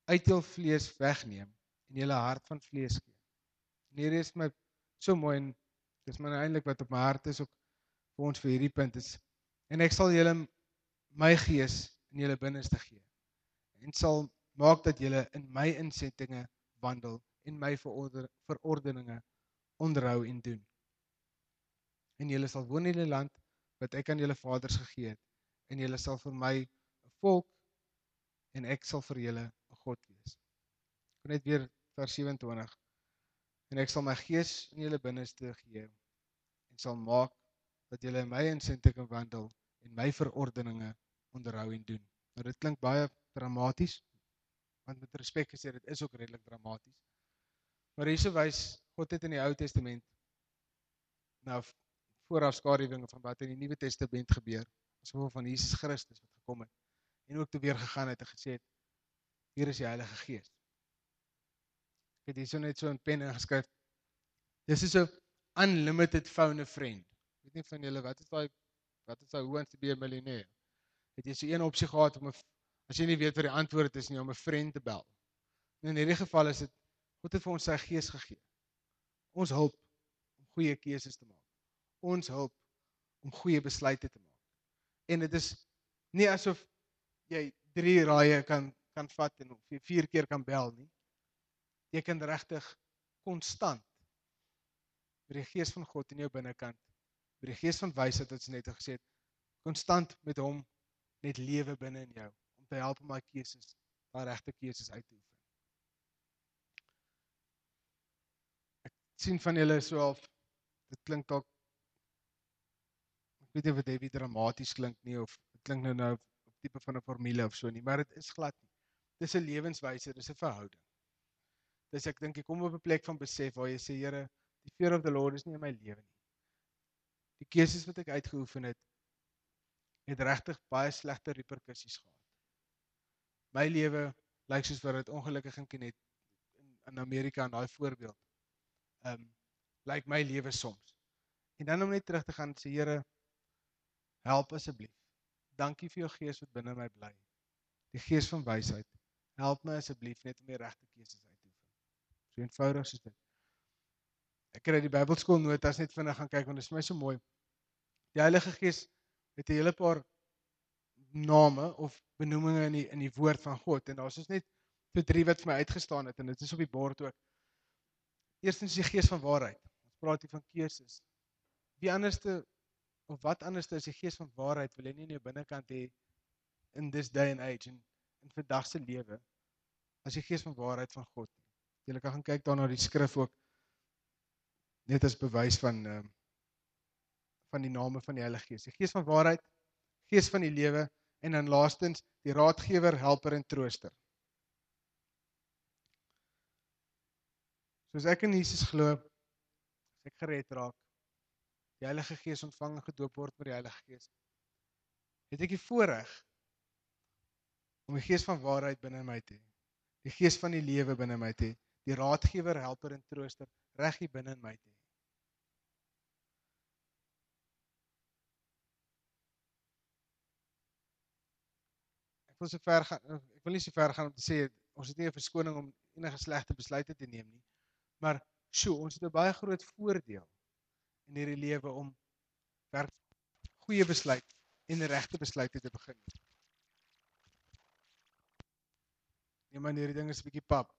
uit jul vlees wegneem en julle hart van vlees gee. En hier is my so mooi en dis maar eintlik wat op my hart is ook vir ons vir hierdie punt is. En ek sal julle my gees in julle binneste gee. En sal maak dat julle in my insettinge wandel en my verordeninge onderhou en doen. En julle sal woon in die land wat ek aan julle vaders gegee het. En julle sal vir my 'n volk en ek sal vir julle 'n God wees. Ek wil net weer vers 27. En ek sal my gees in julle binneste gee en sal maak dat julle in my insettinge wandel en my verordeninge onderhou en doen. Nou dit klink baie dramaties, want met respek gesê, dit is ook redelik dramaties. Maar hierso wys God het in die Ou Testament nou vooraf skaduwinge van wat in die Nuwe Testament gebeur, as gevolg van Jesus Christus wat gekom het en ook toe weer gegaan het en gesê het, hier is die Heilige Gees. Ek het hierso net so in pen ingeskryf. This is a unlimited phone a friend. Ek weet nie van julle wat is daai who wants to be a millionaire? Het jy so een opsie gehad om as jy nie weet wat die antwoord is nie, om 'n vriend te bel. En in hierdie geval is dit God het vir ons sy gees gegee. Ons hulp om goeie keuses te maak. Ons hulp om goeie besluite te maak. En dit is nie asof jy 3 raaie kan vat en of jy 4 keer kan bel nie. Jy kan regtig konstant met die gees van God in jou binnekant, met die gees van wysheid wat ons net gesê het, konstant met hom net lewe binne in jou, om te help om daai keuses, daai regte keuses uit te oefen. Ek sien van julle so al, dit klink dalk, ek weet nie of dit baie dramaties klink nie, of dit klink nou op tipe van 'n formule of so nie, maar dit is glad nie. Dis 'n lewenswyse, dis 'n verhouding. Dis ek dink ek kom op 'n plek van besef waar jy sê, Here, die fear of the Lord is nie in my lewe nie. Die keuses wat ek uitgeoefen het regtig baie slegte reperkusies gehad. My lewe lyk soos wat dit ongelukkig in Amerika in daai voorbeeld. Lyk my lewe soms. En dan om net terug te gaan en sê, Here, help asseblief. Dankie vir jou gees wat binne my bly. Die gees van wysheid. Help my asseblief net om die regte keuses uit te oefen. So eenvoudig soos dit. Ek het die Bybelskool notas net vinnig gaan kyk, want dit is vir my so mooi. Die Heilige Gees het 'n hele paar name of benoeminge in die woord van God, en daar is net 3 wat vir my uitgestaan het, en dit is op die bord ook. Eerstens die gees van waarheid. Ons praat hier van keuses. Wie anderste, of wat anderste is die gees van waarheid, wil jy nie in jou binnekant hê, in this day and age, in vandag se lewe, as die gees van waarheid van God. Jy kan gaan kyk daar na die skrif ook, net as bewys van die name van die Heilige Gees. Die gees van waarheid, gees van die lewe, en dan laastens, die raadgewer, helper en trooster. Soos ek in Jesus glo, as ek gered raak, die Heilige Gees ontvang en gedoop word met die Heilige Gees, het ek die voorreg om die gees van waarheid binne my te hê, die gees van die lewe binne my te hê, die raadgewer, helper en trooster reg hier binne in my te hê. Ek wil nie so ver gaan om te sê, ons het nie 'n verskoning om enige slegte besluite te neem nie, maar ons het 'n baie groot voordeel in hierdie lewe om goeie besluit en regte besluite te begin. Nee man, hierdie ding is 'n bietjie pap.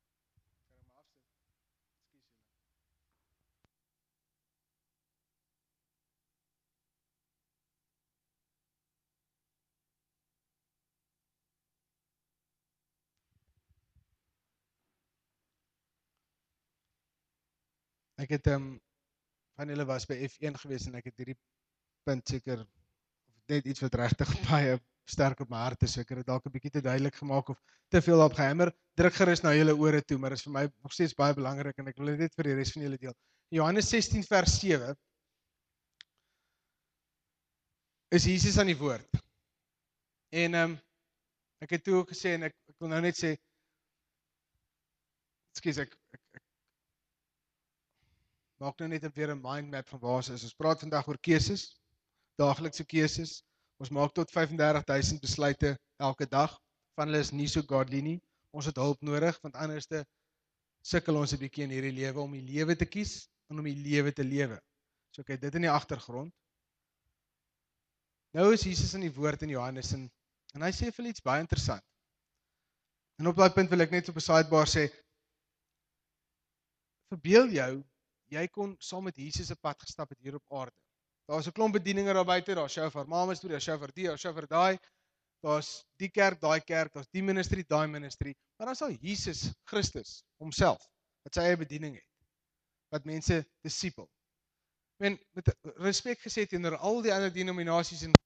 Ek het van julle was by F1 gewees en ek het hierdie punt seker, of net iets wat regtig baie sterk op my hart is, ek het dit dalk 'n bietjie te duidelik gemaak of te veel op gehammer, druk gerus na julle ore toe, maar dit is vir my nog steeds baie belangrik en ek wil dit net vir die res van julle deel. Johannes 16 vers 7 is Jesus aan die woord. En ek het toe ook gesê, en ek wil nou net sê, ek maak nou net weer 'n mind map van waar ons is. Ons praat vandag oor keuses, daaglikse keuses. Ons maak tot 35,000 besluite elke dag. Van hulle is nie so godly nie. Ons het hulp nodig, want anders sukkel ons 'n bietjie in hierdie lewe om die lewe te kies en om die lewe te lewe. So kyk, dit in die agtergrond. Nou is Jesus in die woord in Johannes en hy sê vir iets baie interessant. En op daai punt wil ek net op 'n sidebar sê, verbeel jou, jy kon saam met Jesus 'n pad gestap het hier op aarde. Daar's 'n klomp bedieninge daar buite, daar's shofar mamas toe, daar's shofar die, daar's shofar daai, daar's die kerk, daar's die ministry, daai ministry, maar dan sal Jesus Christus homself, wat sy eie bediening het, wat mense disipel. Met respek gesê teenoor al die ander denominasies en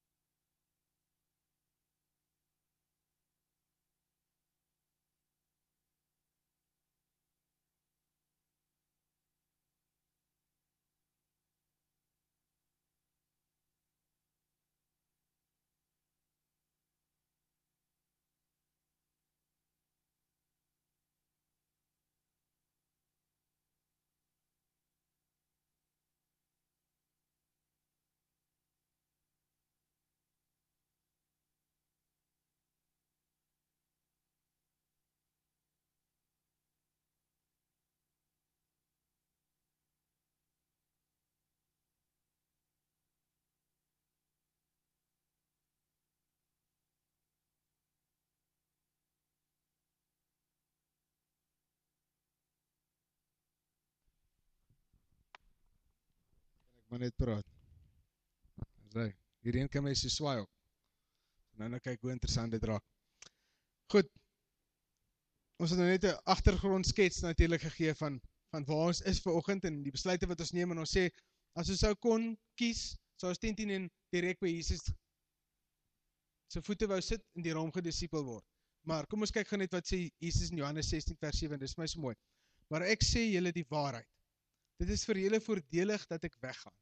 maar net praat. Hierheen kan my so swaai op. Nou kyk hoe interessant dit raak. Goed. Ons het nou net 'n agtergrondskets natuurlik gegee van waar ons is vanoggend en die besluite wat ons neem en ons sê as ons sou kon kies, sou ons 10 en direk by Jesus se voete wou sit en deur hom gedisipel word. Maar kom ons kyk gou net wat sê Jesus in Johannes 16 vers 7, dis vir my so mooi. Maar ek sê julle die waarheid. Dit is vir julle voordelig dat ek weggaan.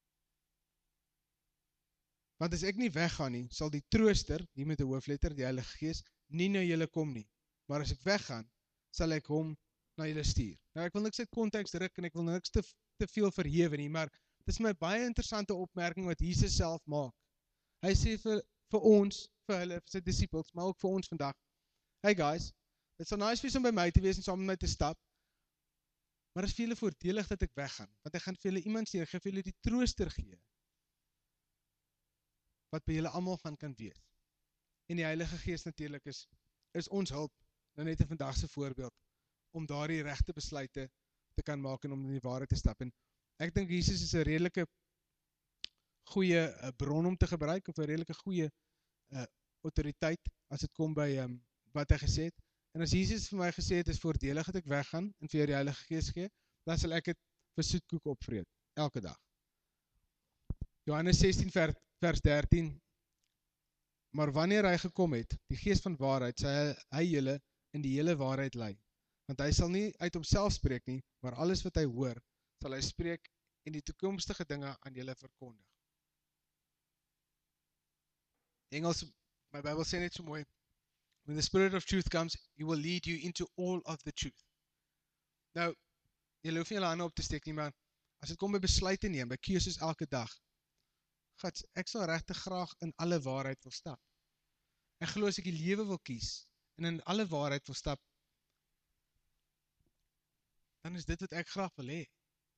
Want as ek nie weggaan nie, sal die trooster, nie met 'n hoofletter, die Heilige Gees, nie na julle kom nie. Maar as ek weggaan, sal ek hom na julle stuur. Nou ek wil niks uit konteks ruk en ek wil niks te veel verhewe nie, maar dit is my baie interessante opmerking wat Jesus self maak. Hy sê vir ons, vir hulle, vir sy disciples, maar ook vir ons vandag. Hey guys, dit sal nice wees om by my te wees en saam met my te stap. Maar het is vir julle voordelig dat ek weggaan, want ek gaan vir julle iemand stuur, ek gaan vir julle die trooster gee, wat by julle almal kan wees. En die Heilige Gees natuurlik is ons hulp, nou net 'n vandagse voorbeeld, om daardie regte besluite te kan maak en om in die waarheid te stap. En ek dink Jesus is 'n redelike goeie bron om te gebruik, of 'n redelike goeie autoriteit, as dit kom by wat hy gesê het. En as Jesus vir my gesê het, is voordelig dat ek weggaan en vir jou die Heilige Gees gee, dan sal ek het vir soetkoek opvreet, elke dag. Johannes 16 vers 13, maar wanneer hy gekom het, die Gees van waarheid, sal hy julle in die hele waarheid lei. Want hy sal nie uit homself spreek nie, maar alles wat hy hoor, sal hy spreek en die toekomstige dinge aan julle verkondig. Engels, my Bybel sê net so mooi, when the Spirit of truth comes, he will lead you into all of the truth. Nou, julle hoef nie julle hande op te steek nie, maar as dit kom by besluite neem, by keuses elke dag, ek sal regtig graag in alle waarheid wil stap. Ek glo as ek die lewe wil kies, en in alle waarheid wil stap, dan is dit wat ek graag wil hê.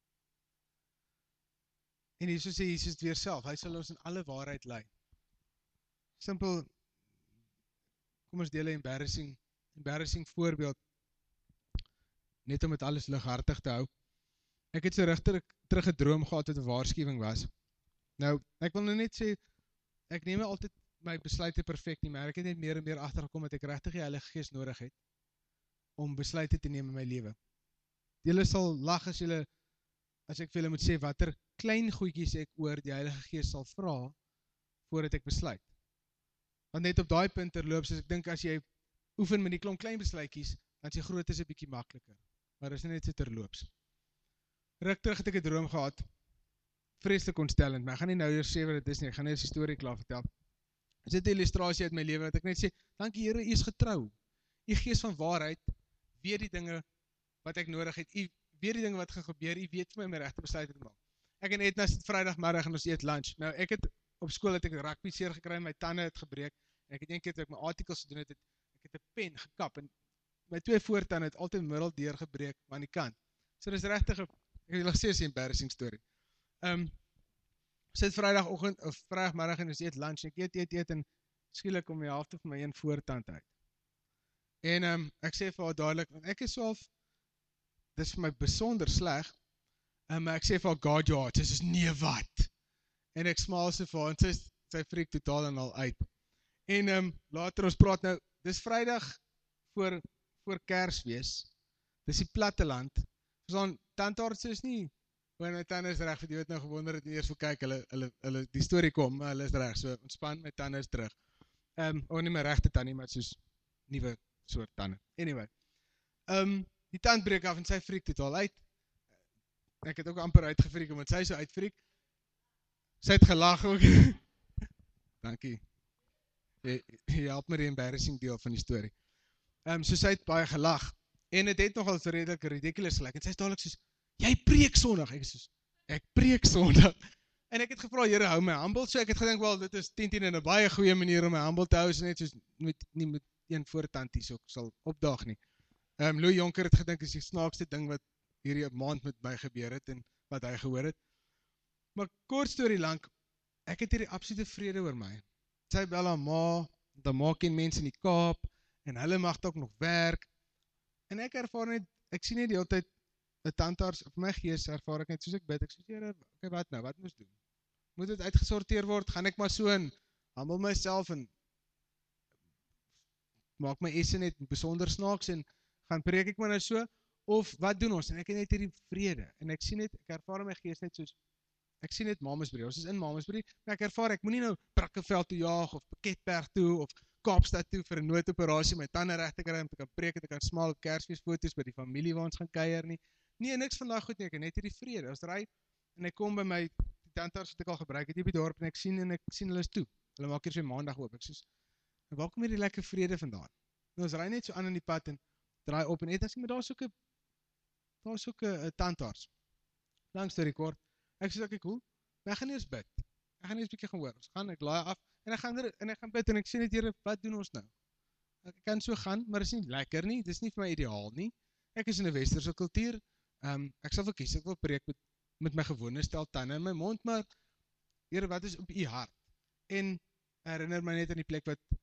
En hier so sê Jesus weer self, hy sal ons in alle waarheid lei. Simpel, kom ons deel 'n embarrassing voorbeeld, net om dit alles lighartig te hou. Ek het so regtig terug 'n droom gehad wat 'n waarskuwing was. Nou, ek wil nou net sê, ek neem altyd my besluite perfek nie, maar ek het net meer en meer agtergekom dat ek regtig die Heilige Gees nodig het om besluite te neem in my lewe. Julle sal lag as ek vir julle moet sê watter klein goedjies ek oor die Heilige Gees sal vra voordat ek besluit. Want net op daai punt terloops, as ek dink as jy oefen met die klomp klein besluitjies, dan is die groot 'n bietjie makliker. Maar dis net so terloops. Ruk terug het ek 'n droom gehad, vreeslik ontstellend, maar ek gaan nie nou eers sê wat dit is nie, ek gaan net die storie klaar vertel. Dit is 'n illustrasie uit my lewe wat ek net sê, dankie Here, U is getrou. U Gees van waarheid weet die dinge wat ek nodig het. U weet die dinge wat gaan gebeur. U weet vir my my regte besluite te maak. Ek en Edna sit Vrydagmiddag en ons eet lunch. Nou ek het op skool het ek rugby seer gekry, my tande het gebreek. En ek het een keer toe ek my artikels gedoen het, ek het 'n pen gekap en my 2 voortande het altyd middel deurgebreek aan die kant. So dis regtig 'n, ek het julle gesê, 'n embarrassing storie. Sit Vrydagoggend of Vrydagmiddag en ons eet lunch en ek eet en skielik kom die helfte van my een voortand uit. En ek sê vir haar dadelik, want ek is so half, dis vir my besonder sleg, maar ek sê vir haar, God, ja, sy sê, nee, wat? En ek smaal so vir haar, en sy freak totaal en al uit. En later ons praat nou, dis Vrydag voor Kersfees, dis die platteland, so dan tandarts is nie, want my tande is reg, want jy het nou gewonder het, eers wil kyk, hulle die storie kom, maar hulle is reg, so ontspan, my tande is terug. Nie my regte tande, maar soos nuwe soort tande. Anyway, die tand breek af en sy freak totaal uit. Ek het ook amper uitgefreak, omdat sy so uitfreak. Sy het gelag ook. Dankie. Jy help my die embarrassing deel van die storie. So sy het baie gelag. En het nogal so redelik ridiculous gelyk. En sy is dadelik soos, jy preek Sondag. Ek preek Sondag. En ek het gevra, Here, hou my humble. So ek het gedink, wel, dit is 10 en 'n baie goeie manier om my humble te hou, so net soos nie met een voortand hier so sal opdaag nie. Louis Jonker het gedink, is die snaakste ding wat hierdie 'n maand met my gebeur het en wat hy gehoor het. Maar kort storie lank, ek het hierdie absolute vrede oor my. Sy bel haar ma, dan maak ken mense in die Kaap, en hulle mag ook nog werk. En ek ervaar net, ek sien net die hele tyd 'n tandarts, op my gees ervaar ek net, soos ek bid, ek sê, Here, okay, wat nou, wat moes doen? Moet dit uitgesorteer word, gaan ek maar so in, humble myself en maak my esse net besonder snaaks en gaan preek ek maar nou so, of wat doen ons? En ek het net hierdie vrede, en ek sien net, ek ervaar in my gees net soos, ek sien net Mamasbury, ons is in Mamasbury, maar ek ervaar, ek moet nie nou Brackenfell toe jaag, of Piketberg toe, of Kaapstad toe vir 'n noodoperasie, my tande reg te kry, om te kan preek, te kan smaal op Kersfeesfoto's by die familie waar ons gaan kuier nie. Nee, niks vandag goed nie, ek het net hierdie vrede. Ons ry, en ek kom by my, die tandarts wat ek al gebruik het, hier by die dorp, en ek sien hulle is toe. Hulle maak hier so maandag oop. Ek soos, en waar kom hierdie lekker vrede vandaan? En ons ry net so aan in die pad, en draai op, en ek sê, maar daar is ook 'n tandarts. Lang storie kort. Ek sê, okay, cool, maar ek gaan eers bid. Ek gaan eers 'n bietjie gaan hoor. Ons gaan, ek laai af, en ek gaan bid, en ek sê net, Here, wat doen ons nou? Ek kan so gaan, maar dit is nie lekker nie, dit is nie vir my ideaal nie. Ek is in 'n westerse kultuur, ek sal verkies, ek wil preek met my gewone stel tande in my mond, maar, Here, wat is op u hart? En herinner my net aan die plek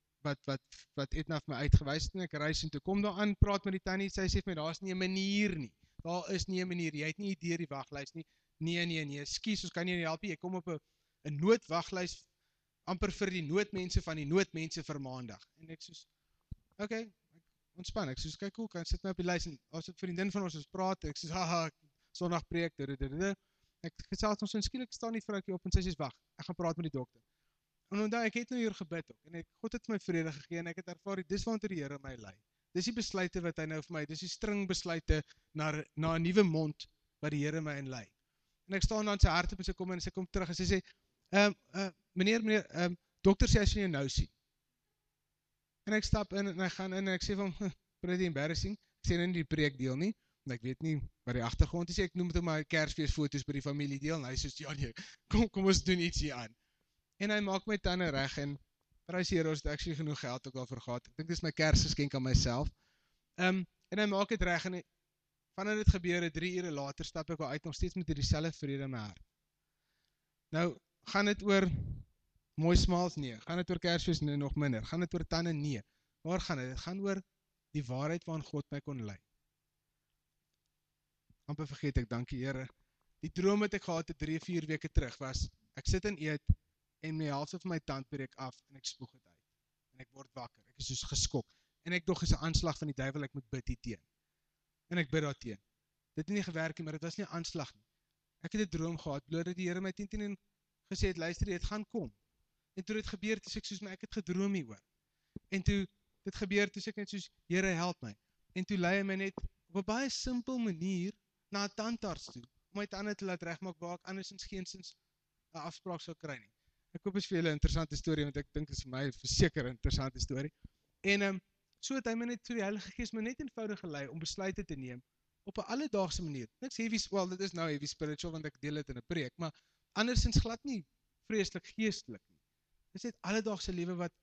wat Edna vir my uitgewys het, en ek reis en toe kom daar aan, praat met die tannie, sy sê vir my, daar is nie 'n manier nie, daar is nie 'n manier, jy het nie idee die waglys nie, nee, ekskuus, ons kan nie help nie, jy kom op 'n noodwaglys, amper vir die noodmense van die noodmense vir maandag, en ek soos, okay, ontspan, ek soos, kyk, cool, kan sit my op die lys, en as het vriendin van ons praat, ek soos, haha, Sondag preek, ek gesels ons, en skielik staan die vroukie op, en sy sê, wag, ek gaan praat met die dokter, en onthou, ek het nou hier gebid ook, en God het my vrede gegee, en ek het ervaar, dis waantoe die Here my lei, dis die besluite wat hy nou vir my, dis die string besluite na 'n nuwe mond, wat die Here my in lei, en ek staan dan sy hart op, en sy kom terug, en sy sê, meneer, dokter sê, as jy nou sien, en ek stap in, en ek gaan in, en ek sê van, pretty embarrassing, ek sê nou nie die preekdeel nie, en ek weet nie wat die agtergrond is, ek noem dit maar Kersfeesfoto's by die familie deel, en hy sê, ja nee, kom ons doen iets hier aan, en hy maak my tande reg, en prys die Here, ons het actually genoeg geld ook al vir gehad, ek dink dis my Kersgeskenk aan myself, en hy maak dit reg, en vanaf dit gebeur, 3 ure later, stap ek al uit, nog steeds met die selfe vrede in my hart. Nou, gaan dit oor mooi smaals? Nee. Gaan dit oor Kersfees? Nee, nog minder. Gaan dit oor tande? Nee. Waar gaan dit? Dit gaan oor die waarheid waarin God my kon lei. Amper vergeet ek, dankie Here. Die droom wat ek gehad het 3-4 weke terug was, ek sit en eet, en my helfte van my tand breek af, en ek spoeg het uit. En ek word wakker, ek is soos geskok. En ek dog is 'n aanslag van die duiwel, ek moet bid hier teen. En ek bid daar teen. Dit het nie gewerk nie, maar dit was nie 'n aanslag nie. Ek het 'n droom gehad, bloot dat die Here my teen en gesê het, luister, dit gaan kom. En toe dit gebeur, toe ek soos, maar ek het gedroom hieroor. En toe dit gebeur, toe ek net soos, Here, help my. En toe lei hy my net op 'n baie simpel manier na 'n tandarts toe, om my tande te laat regmaak, waar ek andersins geensins 'n afspraak sou kry nie. Ek hoop is vir julle 'n interessante storie, want ek dink dit is vir my verseker 'n interessante storie. En so het hy my net vir die Heilige Gees my net eenvoudig gelei om besluite te neem op 'n alledaagse manier. Niks heavy, wel, dit is nou heavy spiritual, want ek deel dit in 'n preek, maar andersins glad nie vreeslik geestelik nie. Dit is net alledaagse lewe wat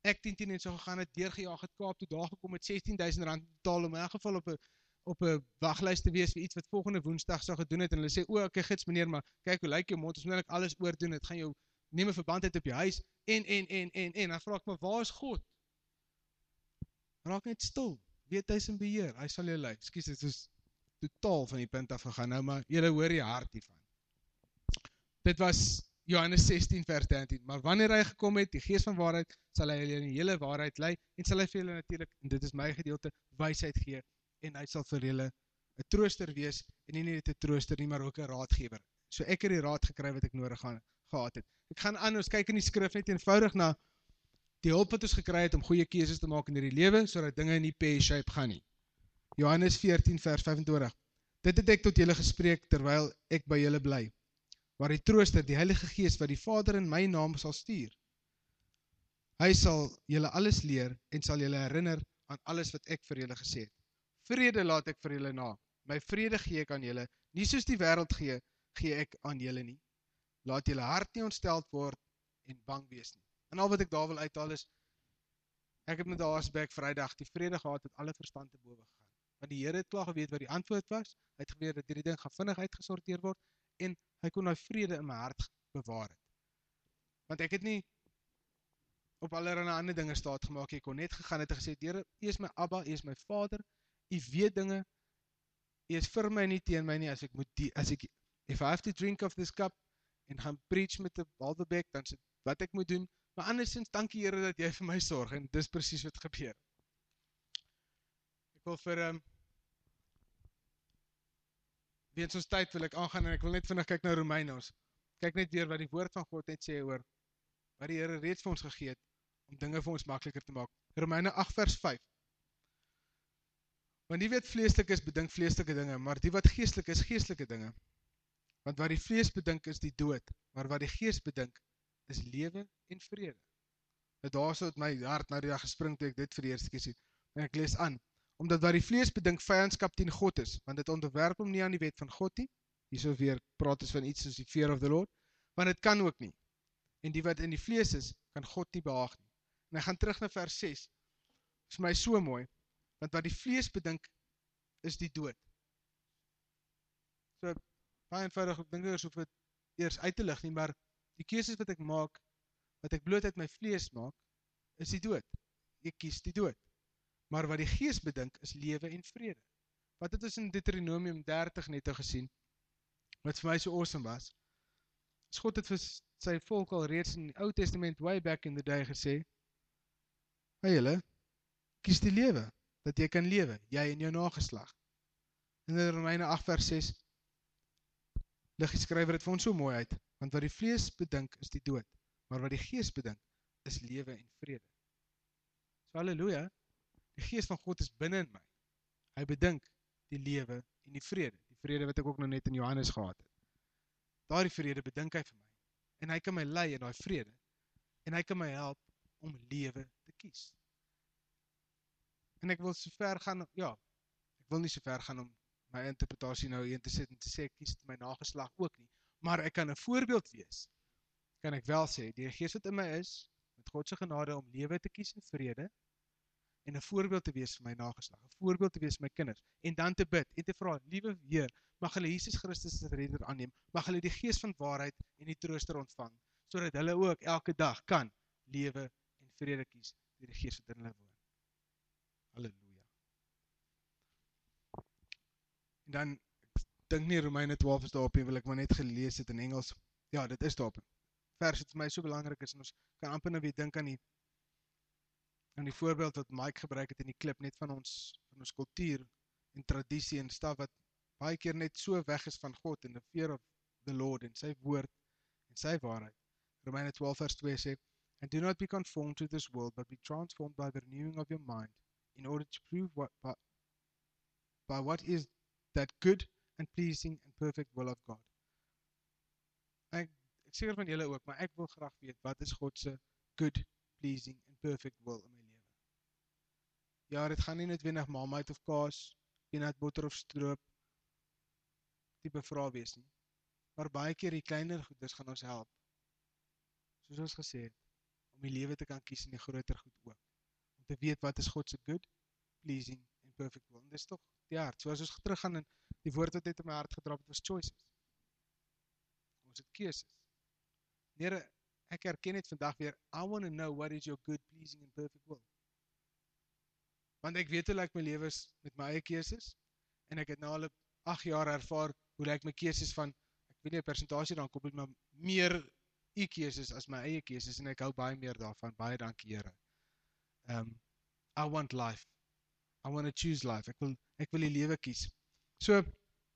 ek 10 en so gegaan het, deurgejaag het Kaap toe, daar gekom het, R16.000 betaal om in elk geval op 'n waglys te wees vir iets wat volgende Woensdag sou gedoen het, en hulle sê, okay, gids meneer, maar kyk hoe lyk jou mond, ons moet eintlik alles oordoen, het gaan jou neem 'n verband uit op jou huis, en dan vra ek, maar waar is God? Raak net stil, weet hy is in beheer, hy sal jou lei. Ekskuus, dit is totaal van die punt af gegaan, nou maar, julle hoor die hart hiervan. Dit was Johannes 16 vers 13, maar wanneer hy gekom het, die gees van waarheid, sal hy julle in die hele waarheid lei, en sal hy vir julle natuurlik, en dit is my gedeelte, wysheid gee, en hy sal vir julle 'n trooster wees, en nie net 'n trooster nie, maar ook 'n raadgewer. So ek het die raad gekry wat ek nodig gehad het. Ek gaan aan, ons kyk in die skrif net eenvoudig na die hulp wat ons gekry het om goeie keuses te maak in hierdie lewe, sodat dinge nie pear-shape gaan nie. Johannes 14 vers 25. Dit het ek tot julle gespreek terwyl ek by julle bly, waar die trooster, die Heilige Gees wat die Vader in my naam sal stuur. Hy sal julle alles leer en sal julle herinner aan alles wat ek vir julle gesê het. Vrede laat ek vir julle na. My vrede gee ek aan julle, nie soos die wêreld gee, gee ek aan julle nie. Laat julle hart nie ontsteld word en bang wees nie. En al wat ek daar wil uithaal is, ek het met Haasberg Vrydag die vrede gehad het alle verstand te bowe gegaan. Want die Here het klaar geweet wat die antwoord was, hy het geweet dat hierdie ding gaan vinnig uitgesorteer word, en hy kon daai vrede in my hart bewaar het. Want ek het nie op allerlei ander dinge staat gemaak, ek kon net gegaan het en gesê, Here, U is my Abba, U is my Vader, U weet dinge, U is vir my nie teen my nie, if I have to drink of this cup, en gaan preach met 'n halwe bek, dan is dit wat ek moet doen, maar andersins, dankie Here dat jy vir my sorg, en dis presies wat gebeur. Ek wil vir, weens ons tyd wil ek aangaan, en ek wil net vinnig kyk na Romeine, ons kyk net weer wat die woord van God net sê oor, wat die Here reeds vir ons gegee het, om dinge vir ons makliker te maak. Romeine 8 vers 5. Want die wat vleeslik is, bedink vleeslike dinge, maar die wat geestelik is, geestelike dinge. Want wat die vlees bedink is die dood, maar wat die gees bedink is lewe en vrede. Nou daar so het my hart nou die dag gespring toe ek dit vir die eerste keer sien, en ek lees aan. Omdat wat die vlees bedink vyandskap teen God is, want dit onderwerp hom nie aan die wet van God nie, hierso weer praat ons van iets soos die fear of the Lord, want dit kan ook nie. En die wat in die vlees is, kan God nie behaag nie. En hy gaan terug na vers 6, is vir my so mooi, want wat die vlees bedink is die dood. So, baie eenvoudig, ek dink eers hoef het eers uit te lig nie, maar die keuses wat ek maak, wat ek bloot uit my vlees maak, is die dood. Ek kies die dood. Maar wat die gees bedink, is lewe en vrede. Wat het ons in Deuteronomium 30 net gesien, wat vir my so awesome was, is God het vir sy volk al reeds in die Ou Testament, way back in the day gesê, hey julle, kies die lewe, dat jy kan lewe, jy en jou nageslag. In Romeine 8 vers 6, lig die skrywer het vir ons so mooi uit, want wat die vlees bedink is die dood, maar wat die gees bedink is lewe en vrede. So halleluja, die gees van God is binne in my. Hy bedink die lewe en die vrede wat ek ook nou net in Johannes gehad het. Daardie vrede bedink hy vir my, en hy kan my lei in daai vrede, en hy kan my help om lewe te kies. En ek wil so ver gaan, ja, ek wil nie so ver gaan om my interpretasie nou in te sit en te sê, ek kies my nageslag ook nie, maar ek kan 'n voorbeeld wees, kan ek wel sê, die gees wat in my is, met God se genade om lewe te kies in vrede, en 'n voorbeeld te wees vir my nageslag, 'n voorbeeld te wees vir my kinders, en dan te bid, en te vra, liewe Heer, mag hulle Jesus Christus as redder aanneem, mag hulle die gees van waarheid en die trooster ontvang, sodat hulle ook elke dag kan lewe en vrede kies, deur die gees wat in hulle woon. Halleluja. En dan, ek dink nie Romeine 12 is daarop, wil ek maar net gelees het in Engels, ja, dit is daarop, vers wat vir my so belangrik is, en ons kan amper nou weer dink aan die voorbeeld wat Mike gebruik het in die klip, net van ons kultuur en tradisie en staf wat baie keer net so weg is van God en the fear of the Lord en sy woord en sy waarheid. Romeine 12 vers 2 sê, and do not be conformed to this world, but be transformed by the renewing of your mind, in order to prove by what is that good and pleasing and perfect will of God. Ek seker van julle ook, maar ek wil graag weet, wat is God se good, pleasing and perfect will in my lewe? Ja, dit gaan nie noodwendig marmite of kaas, peanut butter of stroop, tipe vraag wees nie. Maar baie keer die kleiner goeders gaan ons help, soos ons gesê het, om die lewe te kan kies in die groter goed ook. Om te weet wat is God se good, pleasing en perfect will. En dis tog die hart. So as ons teruggaan in die woord wat net in my hart gedrap het, was choices. Ons het keuses. Here, ek herken het vandag weer, I want to know what is your good, pleasing and perfect will. Want ek weet hoe lyk my lewe met my eie keuses, en ek het nou al 8 jaar ervaar hoe lyk my keuses van, ek weet nie 'n persentasie dan kom, maar meer u keuses as my eie keuses, en ek hou baie meer daarvan. Baie dankie Here. I want life. I want to choose life. Ek wil die lewe kies. So, ek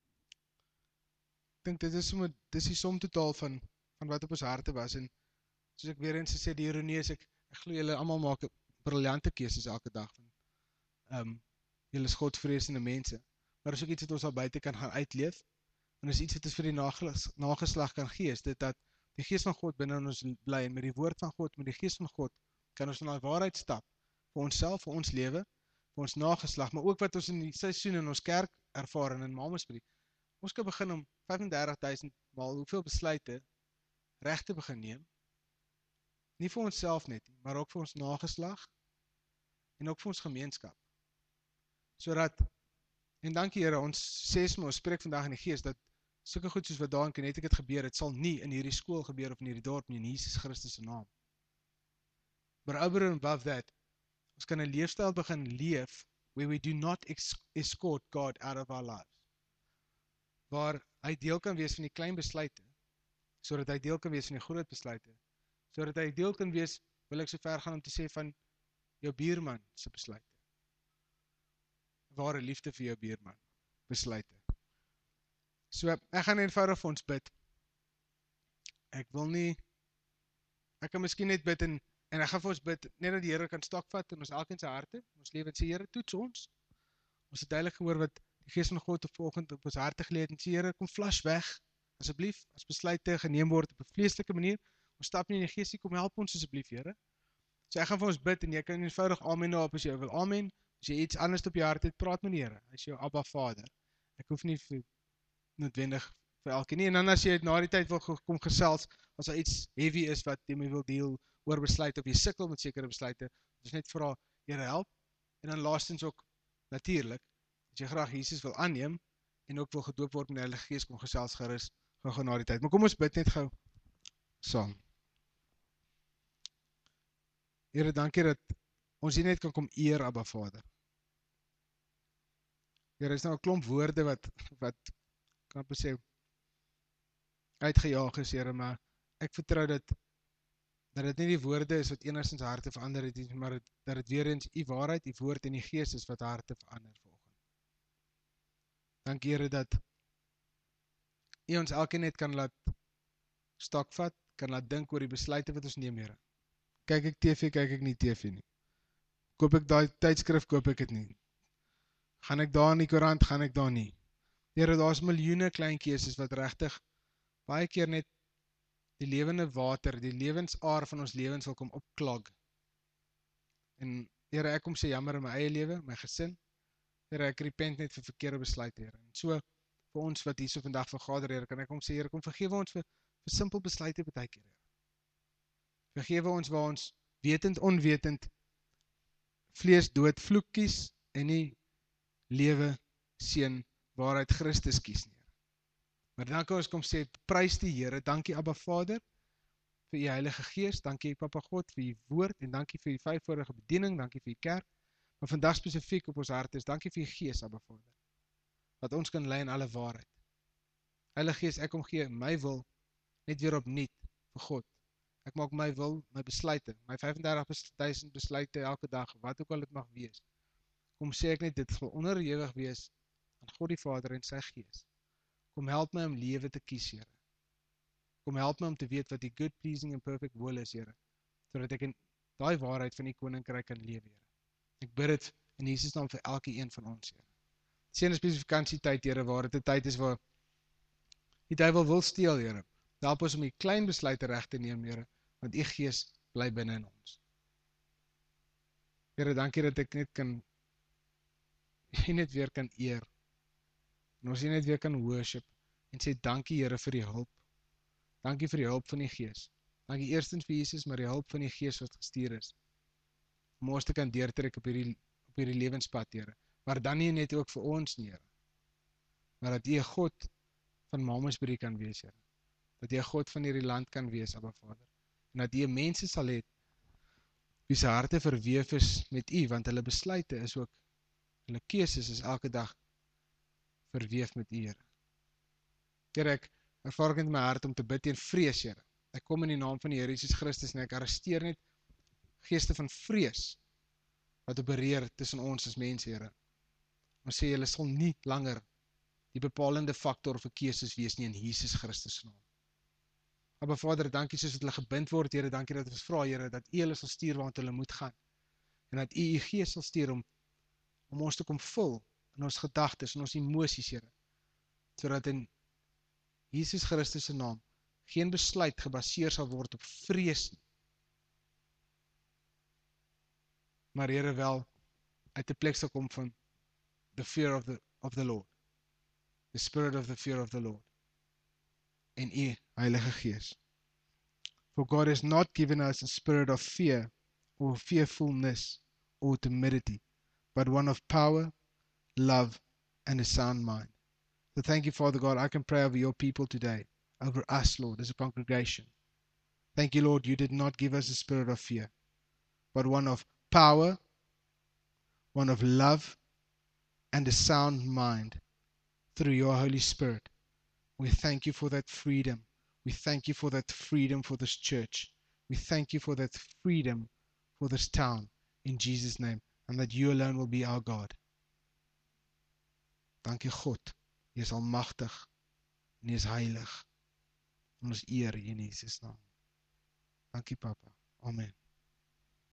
dink dit is die som totaal van wat op ons harte was, en soos ek weer eens gesê, die ironie is, ek glo julle almal maak briljante keuses elke dag. Julle is Godvreesende mense, maar is ook iets wat ons al buite kan gaan uitleef, en is iets wat ons vir die nageslag kan gee, is dit dat die gees van God binne in ons bly, en met die woord van God, met die gees van God, kan ons na die waarheid stap, vir onsself, vir ons lewe, vir ons nageslag, maar ook wat ons in die seisoen in ons kerk ervaar en in Mamesbrief. Ons kan begin om 35.000 maal hoeveel besluite reg te begin neem, nie vir onsself net nie, maar ook vir ons nageslag, en ook vir ons gemeenskap. Sodat, en dankie Here, ons ons spreek vandag in die gees, dat sulke goed soos wat daar in Connecticut het gebeur, het sal nie in hierdie skool gebeur, of in hierdie dorp nie, in Jesus Christus se naam. But over and above that, ons kan 'n leefstyl begin leef, where we do not escort God out of our lives. Waar hy deel kan wees van die klein besluite, sodat hy deel kan wees van die groot besluite, sodat hy deel kan wees, wil ek so ver gaan om te sê, van jou buurman se besluite. Ware liefde vir jou buurman, besluite. So, ek gaan eenvoudig vir ons bid. Ek kan miskien net bid, en ek gaan vir ons bid, net dat die Here kan stokvat in ons elkeen se harte, in ons lewe, en sê, Here, toets ons. Ons het duidelik gehoor wat die Gees van God vanoggend op ons harte geleë het, en sê, Here, kom flush weg, asseblief, as besluite geneem word op 'n vleeslike manier, ons stap nie in die Gees nie, kom help ons asseblief, Here. So ek gaan vir ons bid, en jy kan eenvoudig amen daarop as jy wil, amen. As jy iets anders op jou hart het, praat met die Here, hy is jou Abba Vader. Ek hoef nie noodwendig vir elke nie, en dan as jy na die tyd wil kom gesels, as daar iets heavy is wat jy wil deel oor besluit, of jy sukkel met sekere besluite, dus net vra, Here help, en dan laastens ook, natuurlik, as jy graag Jesus wil aanneem, en ook wil gedoop word met die Heilige Gees, kom gesels gerus, gou na die tyd. Maar kom ons bid net gou saam. Here, dankie dat ons hier net kan kom eer, Abba Vader. Here, is nou 'n klomp woorde wat kan ek sê, uitgejaag is, Here, maar ek vertrou dat dit nie die woorde is wat enigstens harte verander het, maar dat dit weer eens die waarheid, die woord en die gees is wat harte verander volgens. Dankie Here dat U ons elkeen net kan laat stokvat, kan laat dink oor die besluite wat ons neem, Here. Kyk ek TV, kyk ek nie TV nie. Koop ek daai tydskrif, koop ek dit nie. Gaan ek daar in die koerant, gaan ek daar nie. Here, daar is miljoene klein keuses wat regtig baie keer net die lewende water, die lewensaar van ons lewens wil kom opklog. En Here, ek kom sê jammer in my eie lewe, my gesin. Here, ek repent net vir verkeerde besluite, Here. En so vir ons wat hierso vandag vergader, Here, kan ek kom sê, Here, kom vergewe ons vir simpel besluite baie keer, Here. Vergewe ons waar ons wetend, onwetend vlees dood vloek kies en nie lewe, seën, waarheid Christus kies nie. Maar dan kan ons kom sê, prys die Here, dankie Abba Vader, vir U Heilige Gees, dankie Papa God vir U woord, en dankie vir U vyfvoudige bediening, dankie vir U kerk, maar vandag spesifiek op ons hart is, dankie vir U Gees, Abba Vader, wat ons kan lei in alle waarheid. Heilige Gees, ek kom gee my wil, net weer opnuut, vir God. Ek maak my wil, my besluite, my 35.000 besluite elke dag, wat ook al dit mag wees. Kom sê ek net, dit wil onderhewig wees aan God die Vader en sy Gees. Kom help my om lewe te kies, Here. Kom help my om te weet wat die good, pleasing and perfect will is, Here, sodat ek in daai waarheid van die koninkryk kan lewe, Here. Ek bid dit in Jesus naam vir elke een van ons, Here. Sien 'n spesifikansietyd, Here, waar dit 'n tyd is waar die duiwel wil steel, Here. Help ons om die klein besluite reg te neem, Here, want U Gees bly binne in ons. Here, dankie dat ek net kan U net weer kan eer. En ons U net weer kan worship en sê dankie Here vir die hulp. Dankie vir die hulp van die Gees. Dankie eerstens vir Jesus, maar die hulp van die Gees wat gestuur is, om ons te kan deurtrek op hierdie lewenspad, Here. Maar dan nie net ook vir ons nie, Here, maar dat U 'n God van Mamasbury kan wees, Here. Dat U 'n God van hierdie land kan wees, Abba Vader. En dat U mense sal hê wie se harte verweef is met U, want hulle besluite is ook, hulle keuses is elke dag verweef met U, Here. Here, ek ervaar in my hart om te bid teen vrees, Here. Ek kom in die naam van die Here Jesus Christus en ek arresteer net geeste van vrees wat opereer tussen ons as mense, Here. Ons sê julle sal nie langer die bepalende faktor vir keuses wees nie in Jesus Christus se naam. Maar Vader, dankie soos dat hulle gebind word, Here, dankie dat ons vra, Here, dat U hulle sal stuur waar hulle moet gaan. En dat U Gees sal stuur om ons te kom vul in ons gedagtes en ons emosies, Here. Sodat in Jesus Christus se naam geen besluit gebaseer sal word op vrees nie. Maar Here wel uit 'n plek sal kom van the fear of the Lord. The spirit of the fear of the Lord. En U, Heilige Gees. For God has not given us a spirit of fear or fearfulness or timidity, but one of power, love, and a sound mind. So thank you, Father God. I can pray over your people today, over us, Lord, as a congregation. Thank you, Lord, you did not give us a spirit of fear, but one of power, one of love, and a sound mind through your Holy Spirit. We thank you for that freedom. We thank you for that freedom for this church. We thank you for that freedom for this town in Jesus' name, and that you alone will be our God. Dankie God, U is almagtig en U is heilig. En ons eer U in Jesus' naam. Dankie Papa. Amen.